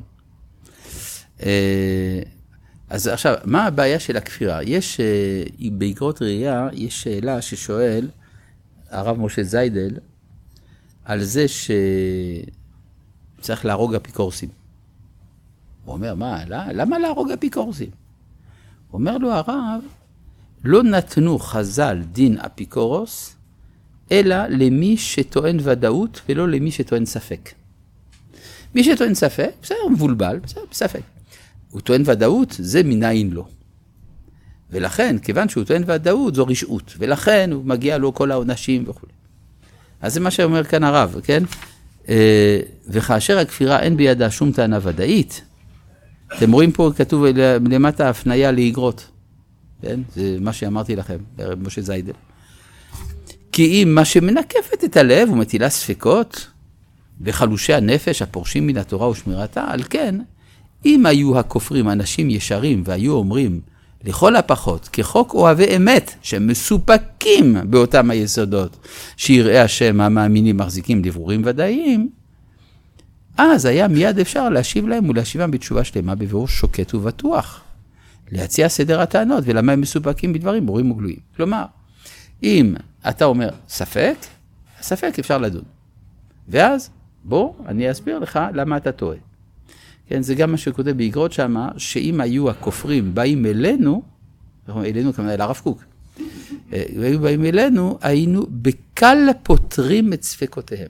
אז עכשיו, מה הבעיה של הכפירה? יש, באגרות ראייה, יש שאלה ששואל הרב משה זיידל, על זה שצריך להרוג אפיקורסים. הוא אומר, למה להרוג אפיקורסים? הוא אומר לו הרב, לא נתנו חז"ל דין אפיקורוס, אלא למי שטוען ודאות ולא למי שטוען ספק. מי שטוען ספק, בסדר, הוא מבולבל, בסדר, ספק. הוא טוען ודאות, זה מנין לו. ולכן, כיוון שהוא טוען ודאות, זו רשעות. ולכן הוא מגיע לו כל העונשים וכו'. אז זה מה שאומר כאן הרב, כן? וכאשר הכפירה אין בידה שום טענה ודאית, אתם רואים פה כתוב למטה הפניה לאגרות. כן? זה מה שאמרתי לכם, רב משה זיידל. כי אם מה שמנקפת את הלב ומטילה ספקות, וחלושי הנפש הפורשים מן התורה ושמירתה, על כן, אם היו הכופרים אנשים ישרים והיו אומרים לכל הפחות כחוק אוהבי אמת שמסופקים באותם היסודות שיראי השם המאמינים מחזיקים דברורים ודאיים, אז היה מיד אפשר להשיב להם ולהשיבם בתשובה שלמה בבירור שוקט ובטוח, להציע סדר הטענות ולמה הם מסופקים בדברים ברורים וגלויים. כלומר, אם אתה אומר ספק, ספק אפשר לדון. ואז בוא אני אסביר לך למה אתה טועה. כן, זה גם מה שכותב באגרות שמה, שאם היו הכופרים באים אלינו כמובן אל הרב קוק, היו באים אלינו, היינו בקל פותרים את ספקותיהם.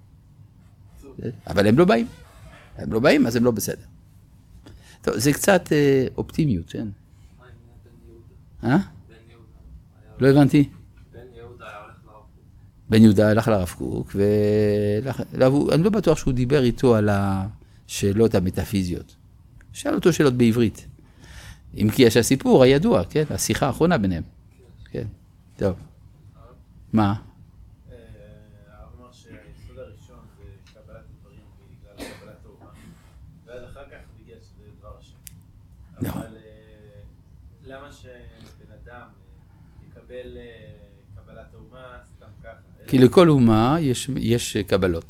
אבל הם לא באים. הם לא באים, אז הם לא בסדר. טוב, זה קצת אופטימיות, כן? לא הבנתי. בן יהודה הלך לרב קוק, ואני לא בטוח שהוא דיבר איתו על השאלות המטאפיזיות. שאל אותו שאלות בעברית. אם כי יש הסיפור הידוע, כן? השיחה האחרונה ביניהם. כן, טוב. מה? הרב אמר שהיסוד הראשון זה קבלת דברים בגלל קבלת האומה, ואז אחר כך בגלל שזה דבר השם. אבל למה שבן אדם יקבל קבלת האומה סתם ככה? כי לכל אומה יש קבלות.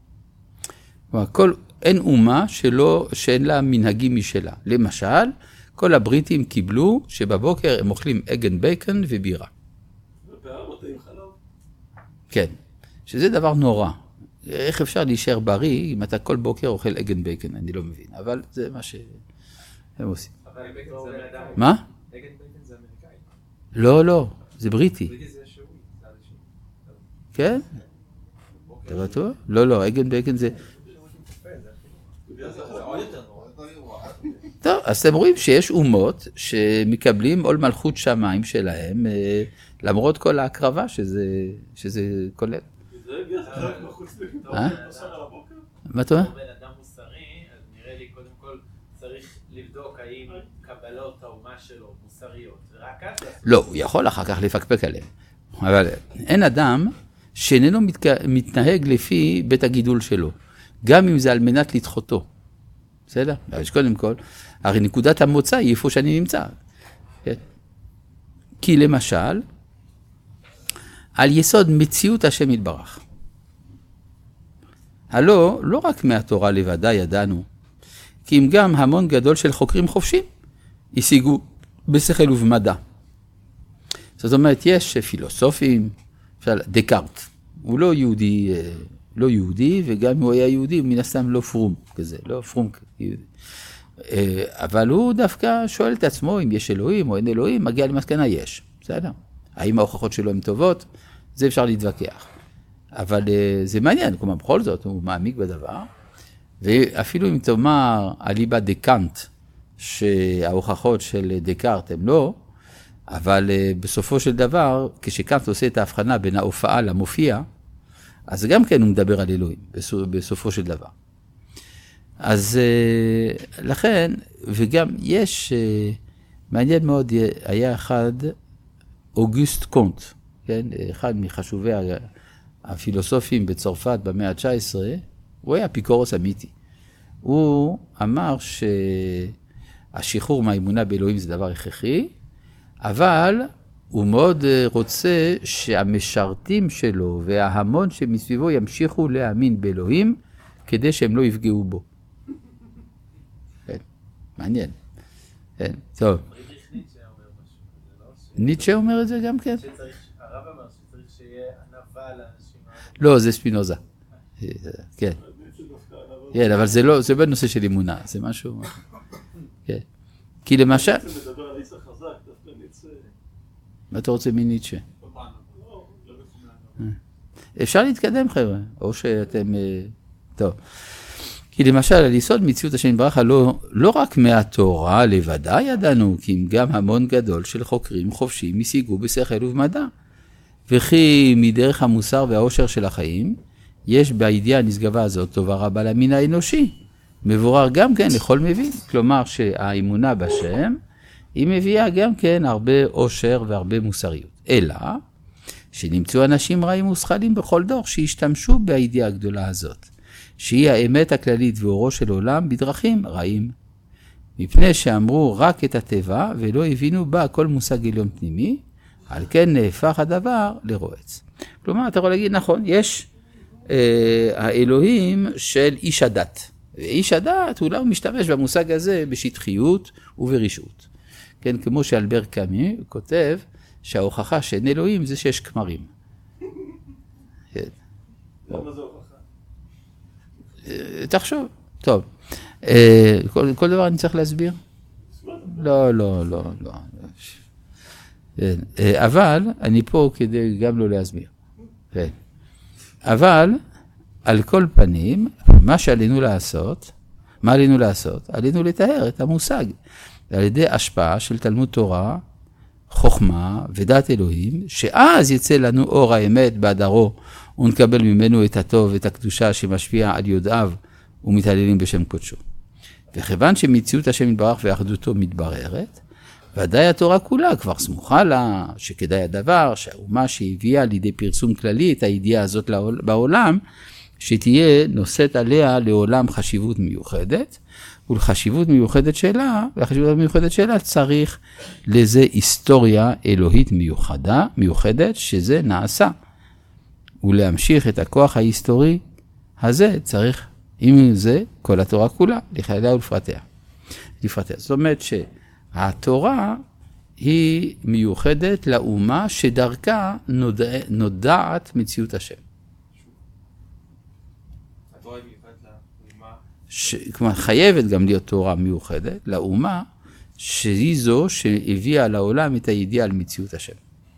אין אומה שאין לה מנהגים משלה. למשל, כל הבריטים קיבלו שבבוקר הם אוכלים אגן בייקון ובירה. ובארמות עם חלום. כן, שזה דבר נורא. איך אפשר להישאר בריא אם אתה כל בוקר אוכל אגן בייקון? אני לא מבין, אבל זה מה שהם עושים. אבל בייקון זה בן אדם. מה? אגן בייקון זה אמריקאי. לא, זה בריטי. בריטי זה שיעורי, זה אנשים. כן? אתה בטוח? לא, אגן בייקון זה... טוב, אז אתם רואים שיש אומות שמקבלים עול מלכות שמיים שלהם, למרות כל ההקרבה שזה כולל. מה אתה אומר? בן אדם מוסרי, אז נראה לי קודם כל צריך לבדוק האם קבלות האומה שלו מוסריות, ורק אז... לא, הוא יכול אחר כך לפקפק עליהם. אבל אין אדם שאיננו מתנהג לפי בית הגידול שלו, גם אם זה על מנת לדחותו. בסדר? אז קודם כל, הרי נקודת המוצא היא איפה שאני נמצא. כן? כי למשל, על יסוד מציאות השם יתברך. הלא, לא רק מהתורה לבדה ידענו, כי אם גם המון גדול של חוקרים חופשים השיגו בשכל ובמדע. זאת אומרת, יש פילוסופים, דקארט, הוא לא יהודי, וגם אם הוא היה יהודי, הוא מן הסתם לא פרום כזה, לא פרום יהודי. אבל הוא דווקא שואל את עצמו אם יש אלוהים או אין אלוהים, מגיע למסקנה יש, בסדר? האם ההוכחות שלו הן טובות? זה אפשר להתווכח. אבל זה מעניין, כלומר בכל זאת הוא מעמיק בדבר, ואפילו אם תאמר אליבא דקאנט שההוכחות של דקארט הן לא, אבל בסופו של דבר, כשקאנט עושה את ההבחנה בין ההופעה למופיע, אז גם כן הוא מדבר על אלוהים, בסופו של דבר. אז לכן, וגם יש, מעניין מאוד, היה אחד, אוגוסט קונט, כן? אחד מחשובי הפילוסופים בצרפת במאה ה-19, הוא היה אפיקורוס אמיתי. הוא אמר שהשחרור מהאמונה באלוהים זה דבר הכרחי, אבל הוא מאוד רוצה שהמשרתים שלו וההמון שמסביבו ימשיכו להאמין באלוהים, כדי שהם לא יפגעו בו. כן, מעניין. כן, טוב. ניטשה אומר את זה גם כן? הרב אמר שצריך שיהיה ענווה לאנשים. לא, זה ספינוזה. כן. כן, אבל זה לא נושא של אמונה, זה משהו... כן. כי למשל... מה אתה רוצה מניטשה? אפשר להתקדם חבר'ה, או שאתם... טוב. כי למשל, על יסוד מציאות השם יתברך, לא רק מהתורה לבדה ידענו, כי גם המון גדול של חוקרים חופשיים השיגו בשכל ובמדע. וכי מדרך המוסר והאושר של החיים, יש בידיעה הנשגבה הזאת טובה רבה למין האנושי. מבורר גם כן לכל מבין. כלומר שהאמונה בשם, היא מביאה גם כן הרבה אושר והרבה מוסריות. אלא שנמצאו אנשים רעים ושכלים בכל דור שהשתמשו בידיעה הגדולה הזאת. שהיא האמת הכללית ואורו של עולם בדרכים רעים. מפני שאמרו רק את הטבע ולא הבינו בה כל מושג עליון פנימי, על כן נהפך הדבר לרועץ. כלומר, אתה יכול להגיד, נכון, יש האלוהים של איש הדת. ואיש הדת אולי הוא משתמש במושג הזה בשטחיות וברשעות. כן, כמו שאלבר קאמי כותב שההוכחה שאין אלוהים זה שיש כמרים. כן. למה זה הוכחה? תחשוב, טוב. כל דבר אני צריך להסביר? לא. אבל אני פה כדי גם לא להסביר. אבל על כל פנים, מה עלינו לעשות? עלינו לתאר את המושג. על ידי השפעה של תלמוד תורה, חוכמה ודעת אלוהים, שאז יצא לנו אור האמת בהדרו, ונקבל ממנו את הטוב ואת הקדושה שמשפיע על יודעיו ומתעללים בשם קודשו. וכיוון שמציאות השם יתברך ואחדותו מתבררת, ודאי התורה כולה כבר סמוכה לה, שכדאי הדבר, שהאומה שהביאה לידי פרסום כללי את הידיעה הזאת בעולם, שתהיה נושאת עליה לעולם חשיבות מיוחדת, ולחשיבות מיוחדת שלה, והחשיבות המיוחדת שלה צריך לזה היסטוריה אלוהית מיוחדת, שזה נעשה. ולהמשיך את הכוח ההיסטורי הזה צריך, עם זה, כל התורה כולה, לכלליה ולפרטיה. זאת אומרת שהתורה היא מיוחדת לאומה שדרכה נודעת מציאות השם. התורה היא מיוחדת לאומה? כלומר, חייבת גם להיות תורה מיוחדת לאומה, שהיא זו שהביאה לעולם את הידיעה על מציאות השם.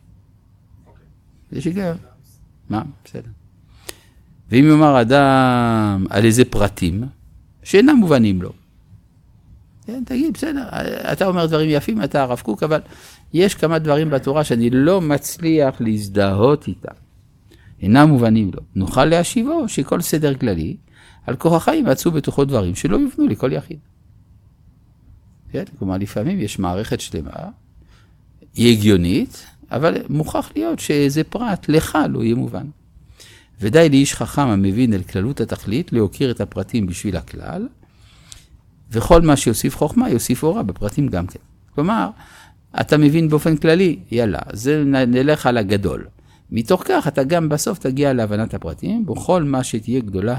זה שגם. מה? בסדר. ואם יאמר אדם על איזה פרטים שאינם מובנים לו. כן, תגיד, בסדר, אתה אומר דברים יפים, אתה הרב קוק, אבל יש כמה דברים בתורה שאני לא מצליח להזדהות איתם. אינם מובנים לו. נוכל להשיבו שכל סדר כללי, על כוח החיים מצאו בתוכו דברים שלא יובנו לכל יחיד. כן? כלומר, לפעמים יש מערכת שלמה, היא הגיונית, אבל מוכרח להיות שאיזה פרט לך לא יהיה מובן. ודי לאיש חכם המבין אל כללות התכלית, להוקיר את הפרטים בשביל הכלל, וכל מה שיוסיף חוכמה יוסיף אורה בפרטים גם כן. כלומר, אתה מבין באופן כללי, יאללה, זה נלך על הגדול. מתוך כך אתה גם בסוף תגיע להבנת הפרטים, בכל מה שתהיה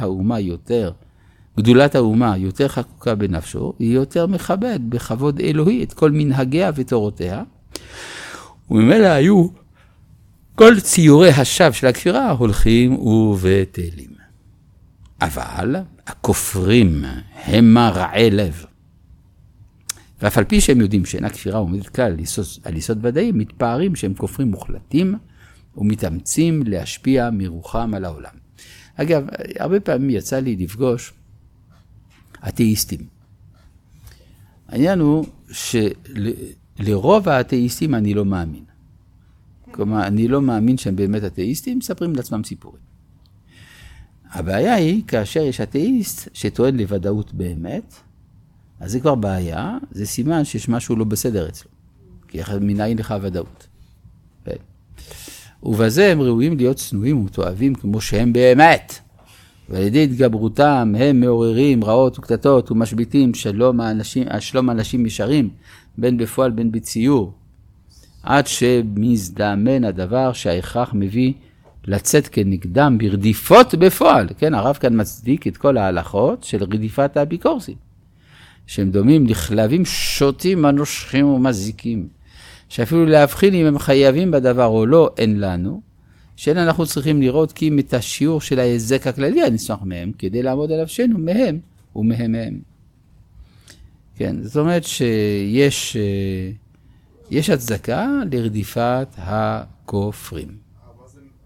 גדולת האומה יותר חקוקה בנפשו, היא יותר מכבד בכבוד אלוהי את כל מנהגיה ותורותיה, וממילא היו כל ציורי השווא של הכפירה הולכים ובטלים. אבל הכופרים הם רעי לב. ואף על פי שהם יודעים שאין הכפירה עומדת כלל על יסוד ודאי, מתפארים שהם כופרים מוחלטים ומתאמצים להשפיע מרוחם על העולם. אגב, הרבה פעמים יצא לי לפגוש אתאיסטים. העניין הוא לרוב האתאיסטים אני לא מאמין. כלומר, אני לא מאמין שהם באמת אתאיסטים, מספרים לעצמם סיפורים. הבעיה היא, כאשר יש אתאיסט שטוען לוודאות באמת, אז זה כבר בעיה, זה סימן שיש משהו לא בסדר אצלו. כי מנין לך ודאות. כן. ובזה הם ראויים להיות צנועים ומתואבים כמו שהם באמת. ועל ידי התגברותם הם מעוררים רעות וקטטות ומשביתים שלום אנשים ישרים, בין בפועל בין בציור, עד שמזדמן הדבר שההכרח מביא לצאת כנגדם ברדיפות בפועל. כן, הרב כאן מצדיק את כל ההלכות של רדיפת האפיקורסים, שהם דומים לכלבים שוטים, הנושכים ומזיקים, שאפילו להבחין אם הם חייבים בדבר או לא, אין לנו, שאין אנחנו צריכים לראות כי אם את השיעור של ההזק הכללי הנסמך מהם, כדי לעמוד על נפשנו מהם ומהם מהם. כן, זאת אומרת שיש הצדקה לרדיפת הכופרים. מה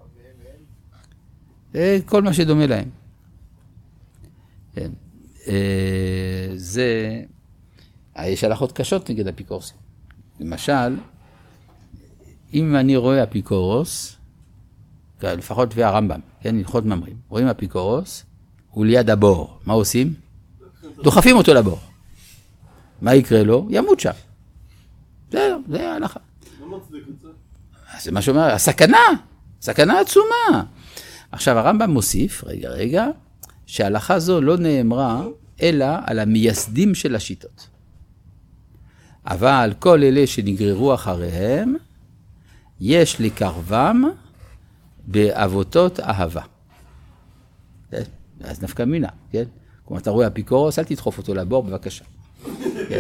זה כל מה שדומה להם. כן. יש הלכות קשות נגד אפיקורסים. למשל, אם אני רואה אפיקורוס, לפחות לפי הרמב"ם, כן, הלכות ממרים, רואים אפיקורוס, הוא ליד הבור. מה עושים? דוחפים אותו לבור. מה יקרה לו? ימות שם. זה ההלכה. לא מצדיק את זה. זה מה שאומר, סכנה עצומה. עכשיו הרמב"ם מוסיף, רגע, שההלכה זו לא נאמרה, אלא על המייסדים של השיטות. אבל כל אלה שנגררו אחריהם, יש לקרבם באבותות אהבה. אז נפקא מינה, כן? כלומר, אתה רואה אפיקורוס, אל תדחוף אותו לבור, בבקשה. כן.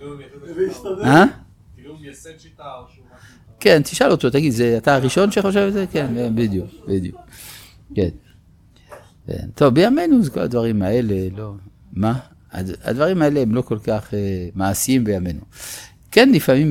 כאילו הוא מייסד שיטה או שהוא משהו. כן, תשאל אותו, תגיד, אתה הראשון שחושב את זה? כן, בדיוק. כן. טוב, בימינו כל הדברים האלה, לא... מה? הדברים האלה הם לא כל כך מעשיים בימינו. כן, לפעמים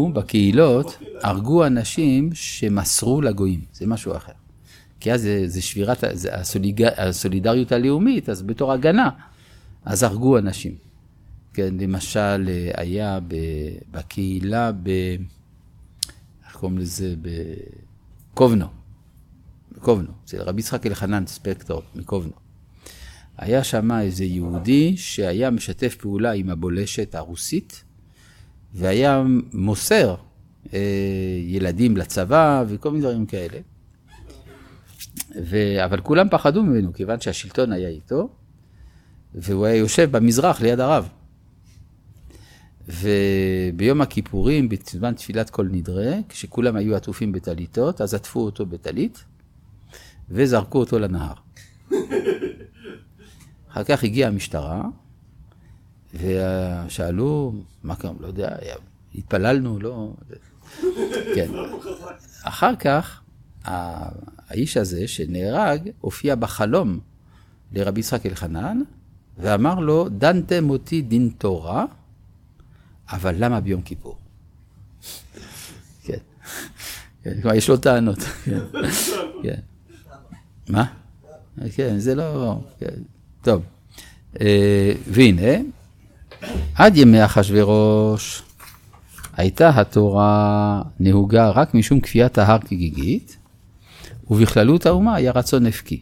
הרגו אנשים שמסרו לגויים, זה משהו אחר. כי אז זה שבירת, הסולידריות הלאומית, אז בתור הגנה, אז הרגו אנשים. כן, למשל, היה בקהילה, איך קוראים לזה? בקובנו. זה רבי יצחק אלחנן ספקטור מקובנו. היה שם איזה יהודי שהיה משתף פעולה עם הבולשת הרוסית, והיה מוסר ילדים לצבא וכל מיני דברים כאלה. אבל כולם פחדו ממנו, כיוון שהשלטון היה איתו, והוא היה יושב במזרח ליד הרב. וביום הכיפורים, בזמן תפילת כל נדרה, כשכולם היו עטופים בטליתות, אז עטפו אותו בטלית, וזרקו אותו לנהר. אחר כך הגיעה המשטרה, ושאלו, מה קרה, לא יודע, התפללנו, לא... כן. אחר כך, האיש הזה שנהרג, הופיע בחלום לרבי יצחק אלחנן, ואמר לו, דנתם אותי דין תורה, אבל למה ביום כיפור? כן. כלומר, יש לו טענות. כן. מה? כן, זה לא... טוב. והנה, עד ימי אחשוורוש הייתה התורה נהוגה רק משום כפיית ההר כגיגית, ובכללות האומה היה רצון נפקי.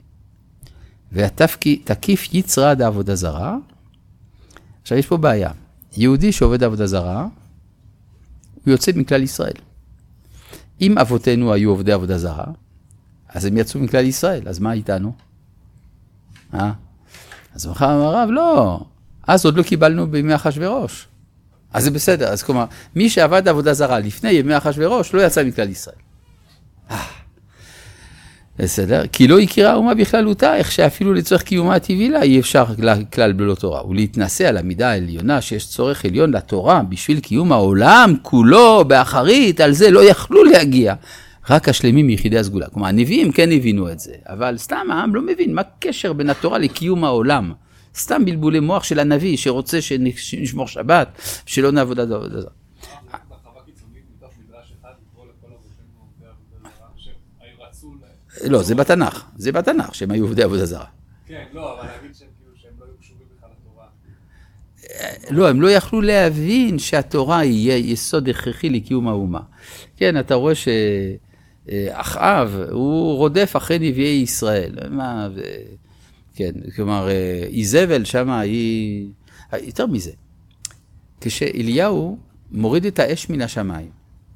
ותקיף יצרה דעבודה זרה. עכשיו יש פה בעיה. יהודי שעובד עבודה זרה, הוא יוצא מכלל ישראל. אם אבותינו היו עובדי עבודה זרה, אז הם יצאו מכלל ישראל, אז מה איתנו? אז מחר אמר הרב, לא, אז עוד לא קיבלנו בימי אחשוורוש. אז זה בסדר, אז כלומר, מי שעבד עבודה זרה לפני ימי אחשוורוש, לא יצא מכלל ישראל. בסדר, כי לא הכירה האומה בכללותה, איך שאפילו לצורך קיומה הטבעי לה, אי אפשר כלל בלא תורה. ולהתנסה על המידה העליונה שיש צורך עליון לתורה, בשביל קיום העולם כולו באחרית, על זה לא יכלו להגיע. רק השלמים מיחידי הסגולה. כלומר, הנביאים כן הבינו את זה, אבל סתם העם לא מבין מה הקשר בין התורה לקיום העולם. סתם בלבולי מוח של הנביא שרוצה שנשמור שבת, שלא נעבוד עד עבודה זרה. בחווה קיצונית מתוך מדרש אחד, לקרוא לכל אבותינו עובדי עבודה זרה, שהיו רצו לא, זה בתנ"ך, שהם היו עובדי עבודה זרה. כן, לא, אבל להגיד שהם לא היו קשורים בכלל לתורה. לא, הם לא יכלו להבין שהתורה היא יסוד הכרחי לקיום האומה. כן, אתה רואה שאחאב, הוא רודף אחרי נביאי ישראל. כן, כלומר, איזבל שמה היא... יותר מזה, כשאליהו מוריד את האש מן השמיים,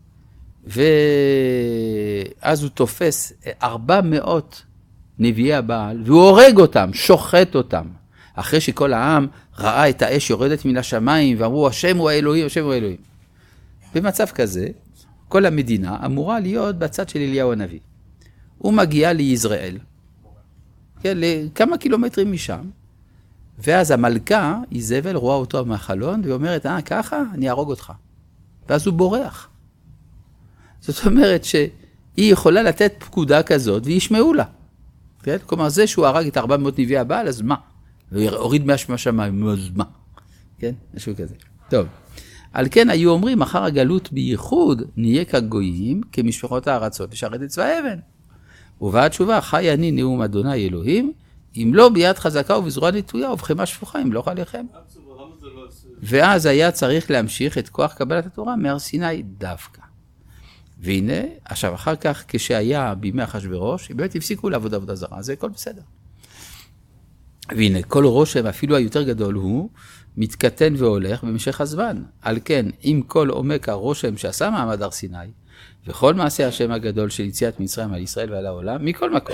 ואז הוא תופס 400 נביאי הבעל, והוא הורג אותם, שוחט אותם. אחרי שכל העם ראה את האש יורדת מן השמיים, ואמרו, השם הוא האלוהים, השם הוא האלוהים. במצב כזה, כל המדינה אמורה להיות בצד של אליהו הנביא. הוא מגיע ליזרעאל, כן, לכמה קילומטרים משם, ואז המלכה, איזבל, רואה אותו מהחלון, ואומרת, ככה, אני ארוג אותך. ואז הוא בורח. זאת אומרת שהיא יכולה לתת פקודה כזאת, וישמעו לה. כן? כלומר, זה שהוא הרג את 400 נביאי הבעל, אז מה? והוריד מהשמיים, אז מה? כן? משהו כזה. טוב. על כן היו אומרים, אחר הגלות בייחוד, נהיה כגויים, כמשפחות הארצות, לשרת את צבא אבן. ובאה התשובה, חי אני נאום אדוני אלוהים, אם לא ביד חזקה ובזרוע נטויה, ובחמה שפוכה, אם לא עליכם. ואז היה צריך להמשיך את כוח קבלת התורה מהר סיני דווקא. והנה, עכשיו אחר כך, כשהיה בימי אחשוורוש, באמת הפסיקו לעבוד עבודה זרה, זה הכל בסדר. והנה, כל רושם, אפילו היותר גדול הוא, מתקטן והולך במשך הזמן. על כן, עם כל עומק הרושם שעשה מעמד הר סיני, וכל מעשה השם הגדול של יציאת מצרים על ישראל ועל העולם, מכל מקום.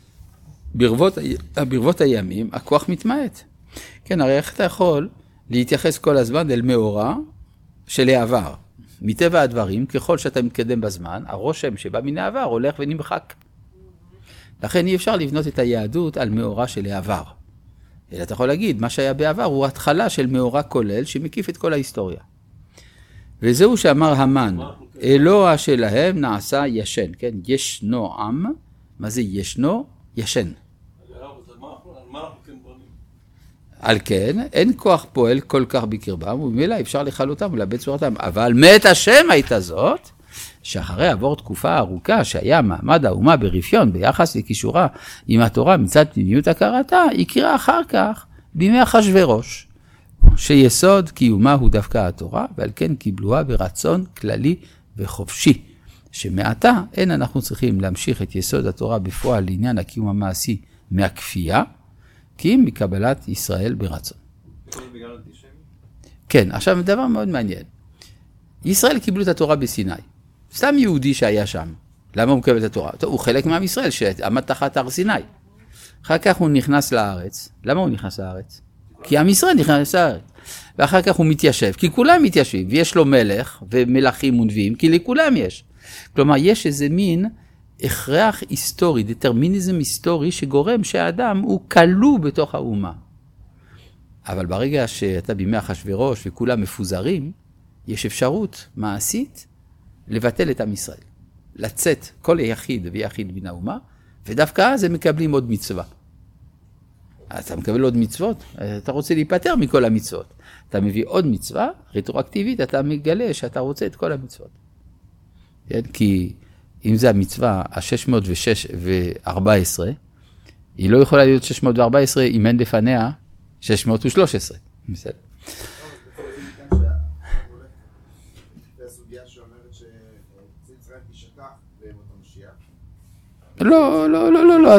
ברבות הימים, הכוח מתמעט. כן, הרי איך אתה יכול להתייחס כל הזמן אל מאורע של העבר? מטבע הדברים, ככל שאתה מתקדם בזמן, הרושם שבא מן העבר הולך ונמחק. לכן אי אפשר לבנות את היהדות על מאורע של העבר. אלא אתה יכול להגיד, מה שהיה בעבר הוא התחלה של מאורע כולל שמקיף את כל ההיסטוריה. וזהו שאמר המן, אלוה שלהם נעשה ישן, כן? ישנו עם, מה זה ישנו? ישן. על כן, אין כוח פועל כל כך בקרבם, וממילא אפשר לכלותם ולאבד צורתם. אבל מת השם הייתה זאת, שאחרי עבור תקופה ארוכה שהיה מעמד האומה ברפיון ביחס לקישורה עם התורה מצד פנימיות הכרתה, יקרה אחר כך בימי אחשוורוש, שיסוד קיומה הוא דווקא התורה, ועל כן קיבלוה ברצון כללי וחופשי, שמעתה אין אנחנו צריכים להמשיך את יסוד התורה בפועל לעניין הקיום המעשי מהכפייה, כי אם מקבלת ישראל ברצון. כן, עכשיו דבר מאוד מעניין. ישראל קיבלו את התורה בסיני. סתם יהודי שהיה שם. למה הוא מקבל את התורה? טוב, הוא חלק מעם ישראל שעמד תחת הר סיני. אחר כך הוא נכנס לארץ. למה הוא נכנס לארץ? כי עם ישראל נכנס לארץ. ואחר כך הוא מתיישב, כי כולם מתיישבים. ויש לו מלך ומלכים ונביאים, כי לכולם יש. כלומר, יש איזה מין הכרח היסטורי, דטרמיניזם היסטורי, שגורם שהאדם הוא כלוא בתוך האומה. אבל ברגע שאתה בימי אחשוורוש וכולם מפוזרים, יש אפשרות מעשית לבטל את עם ישראל. לצאת כל יחיד ויחיד מן האומה, ודווקא אז הם מקבלים עוד מצווה. אתה מקבל עוד מצוות, אתה רוצה להיפטר מכל המצוות. אתה מביא עוד מצווה, רטרואקטיבית, אתה מגלה שאתה רוצה את כל המצוות. כן? כי אם זה המצווה ה-614, היא לא יכולה להיות 614 אם אין לפניה 613. בסדר. לא.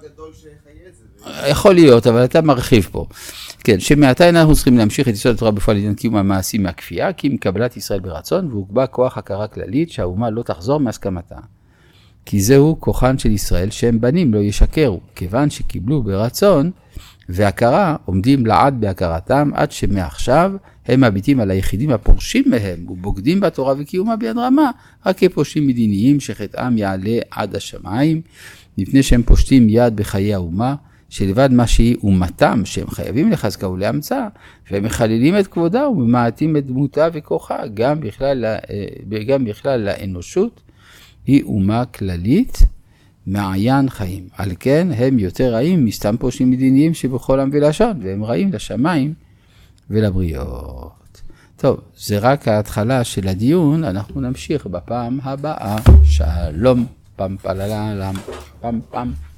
יכול להיות, אבל אתה מרחיב פה. כן, שמעתה אנחנו צריכים להמשיך את יסוד התורה בפועל לעניין קיום המעשי מהכפייה, כי עם קבלת ישראל ברצון, והוגבה כוח הכרה כללית שהאומה לא תחזור מהסכמתה. כי זהו כוחן של ישראל שהם בנים לא ישקרו, כיוון שקיבלו ברצון, והכרה עומדים לעד בהכרתם, עד שמעכשיו הם מביטים על היחידים הפורשים מהם, ובוגדים בתורה וקיומה ביד רמה, רק כפושעים מדיניים שחטאם יעלה עד השמיים, מפני שהם פושטים יד בחיי האומה, שלבד מה שהיא אומתם, שהם חייבים לחזקה ולאמצה, והם מחללים את כבודה וממעטים את דמותה וכוחה, גם בכלל לאנושות, היא אומה כללית, מעיין חיים. על כן הם יותר רעים מסתם פושעים מדיניים שבכל עם ולשון, והם רעים לשמיים ולבריות. טוב, זה רק ההתחלה של הדיון, אנחנו נמשיך בפעם הבאה. שלום, פם פלללם, פם פם.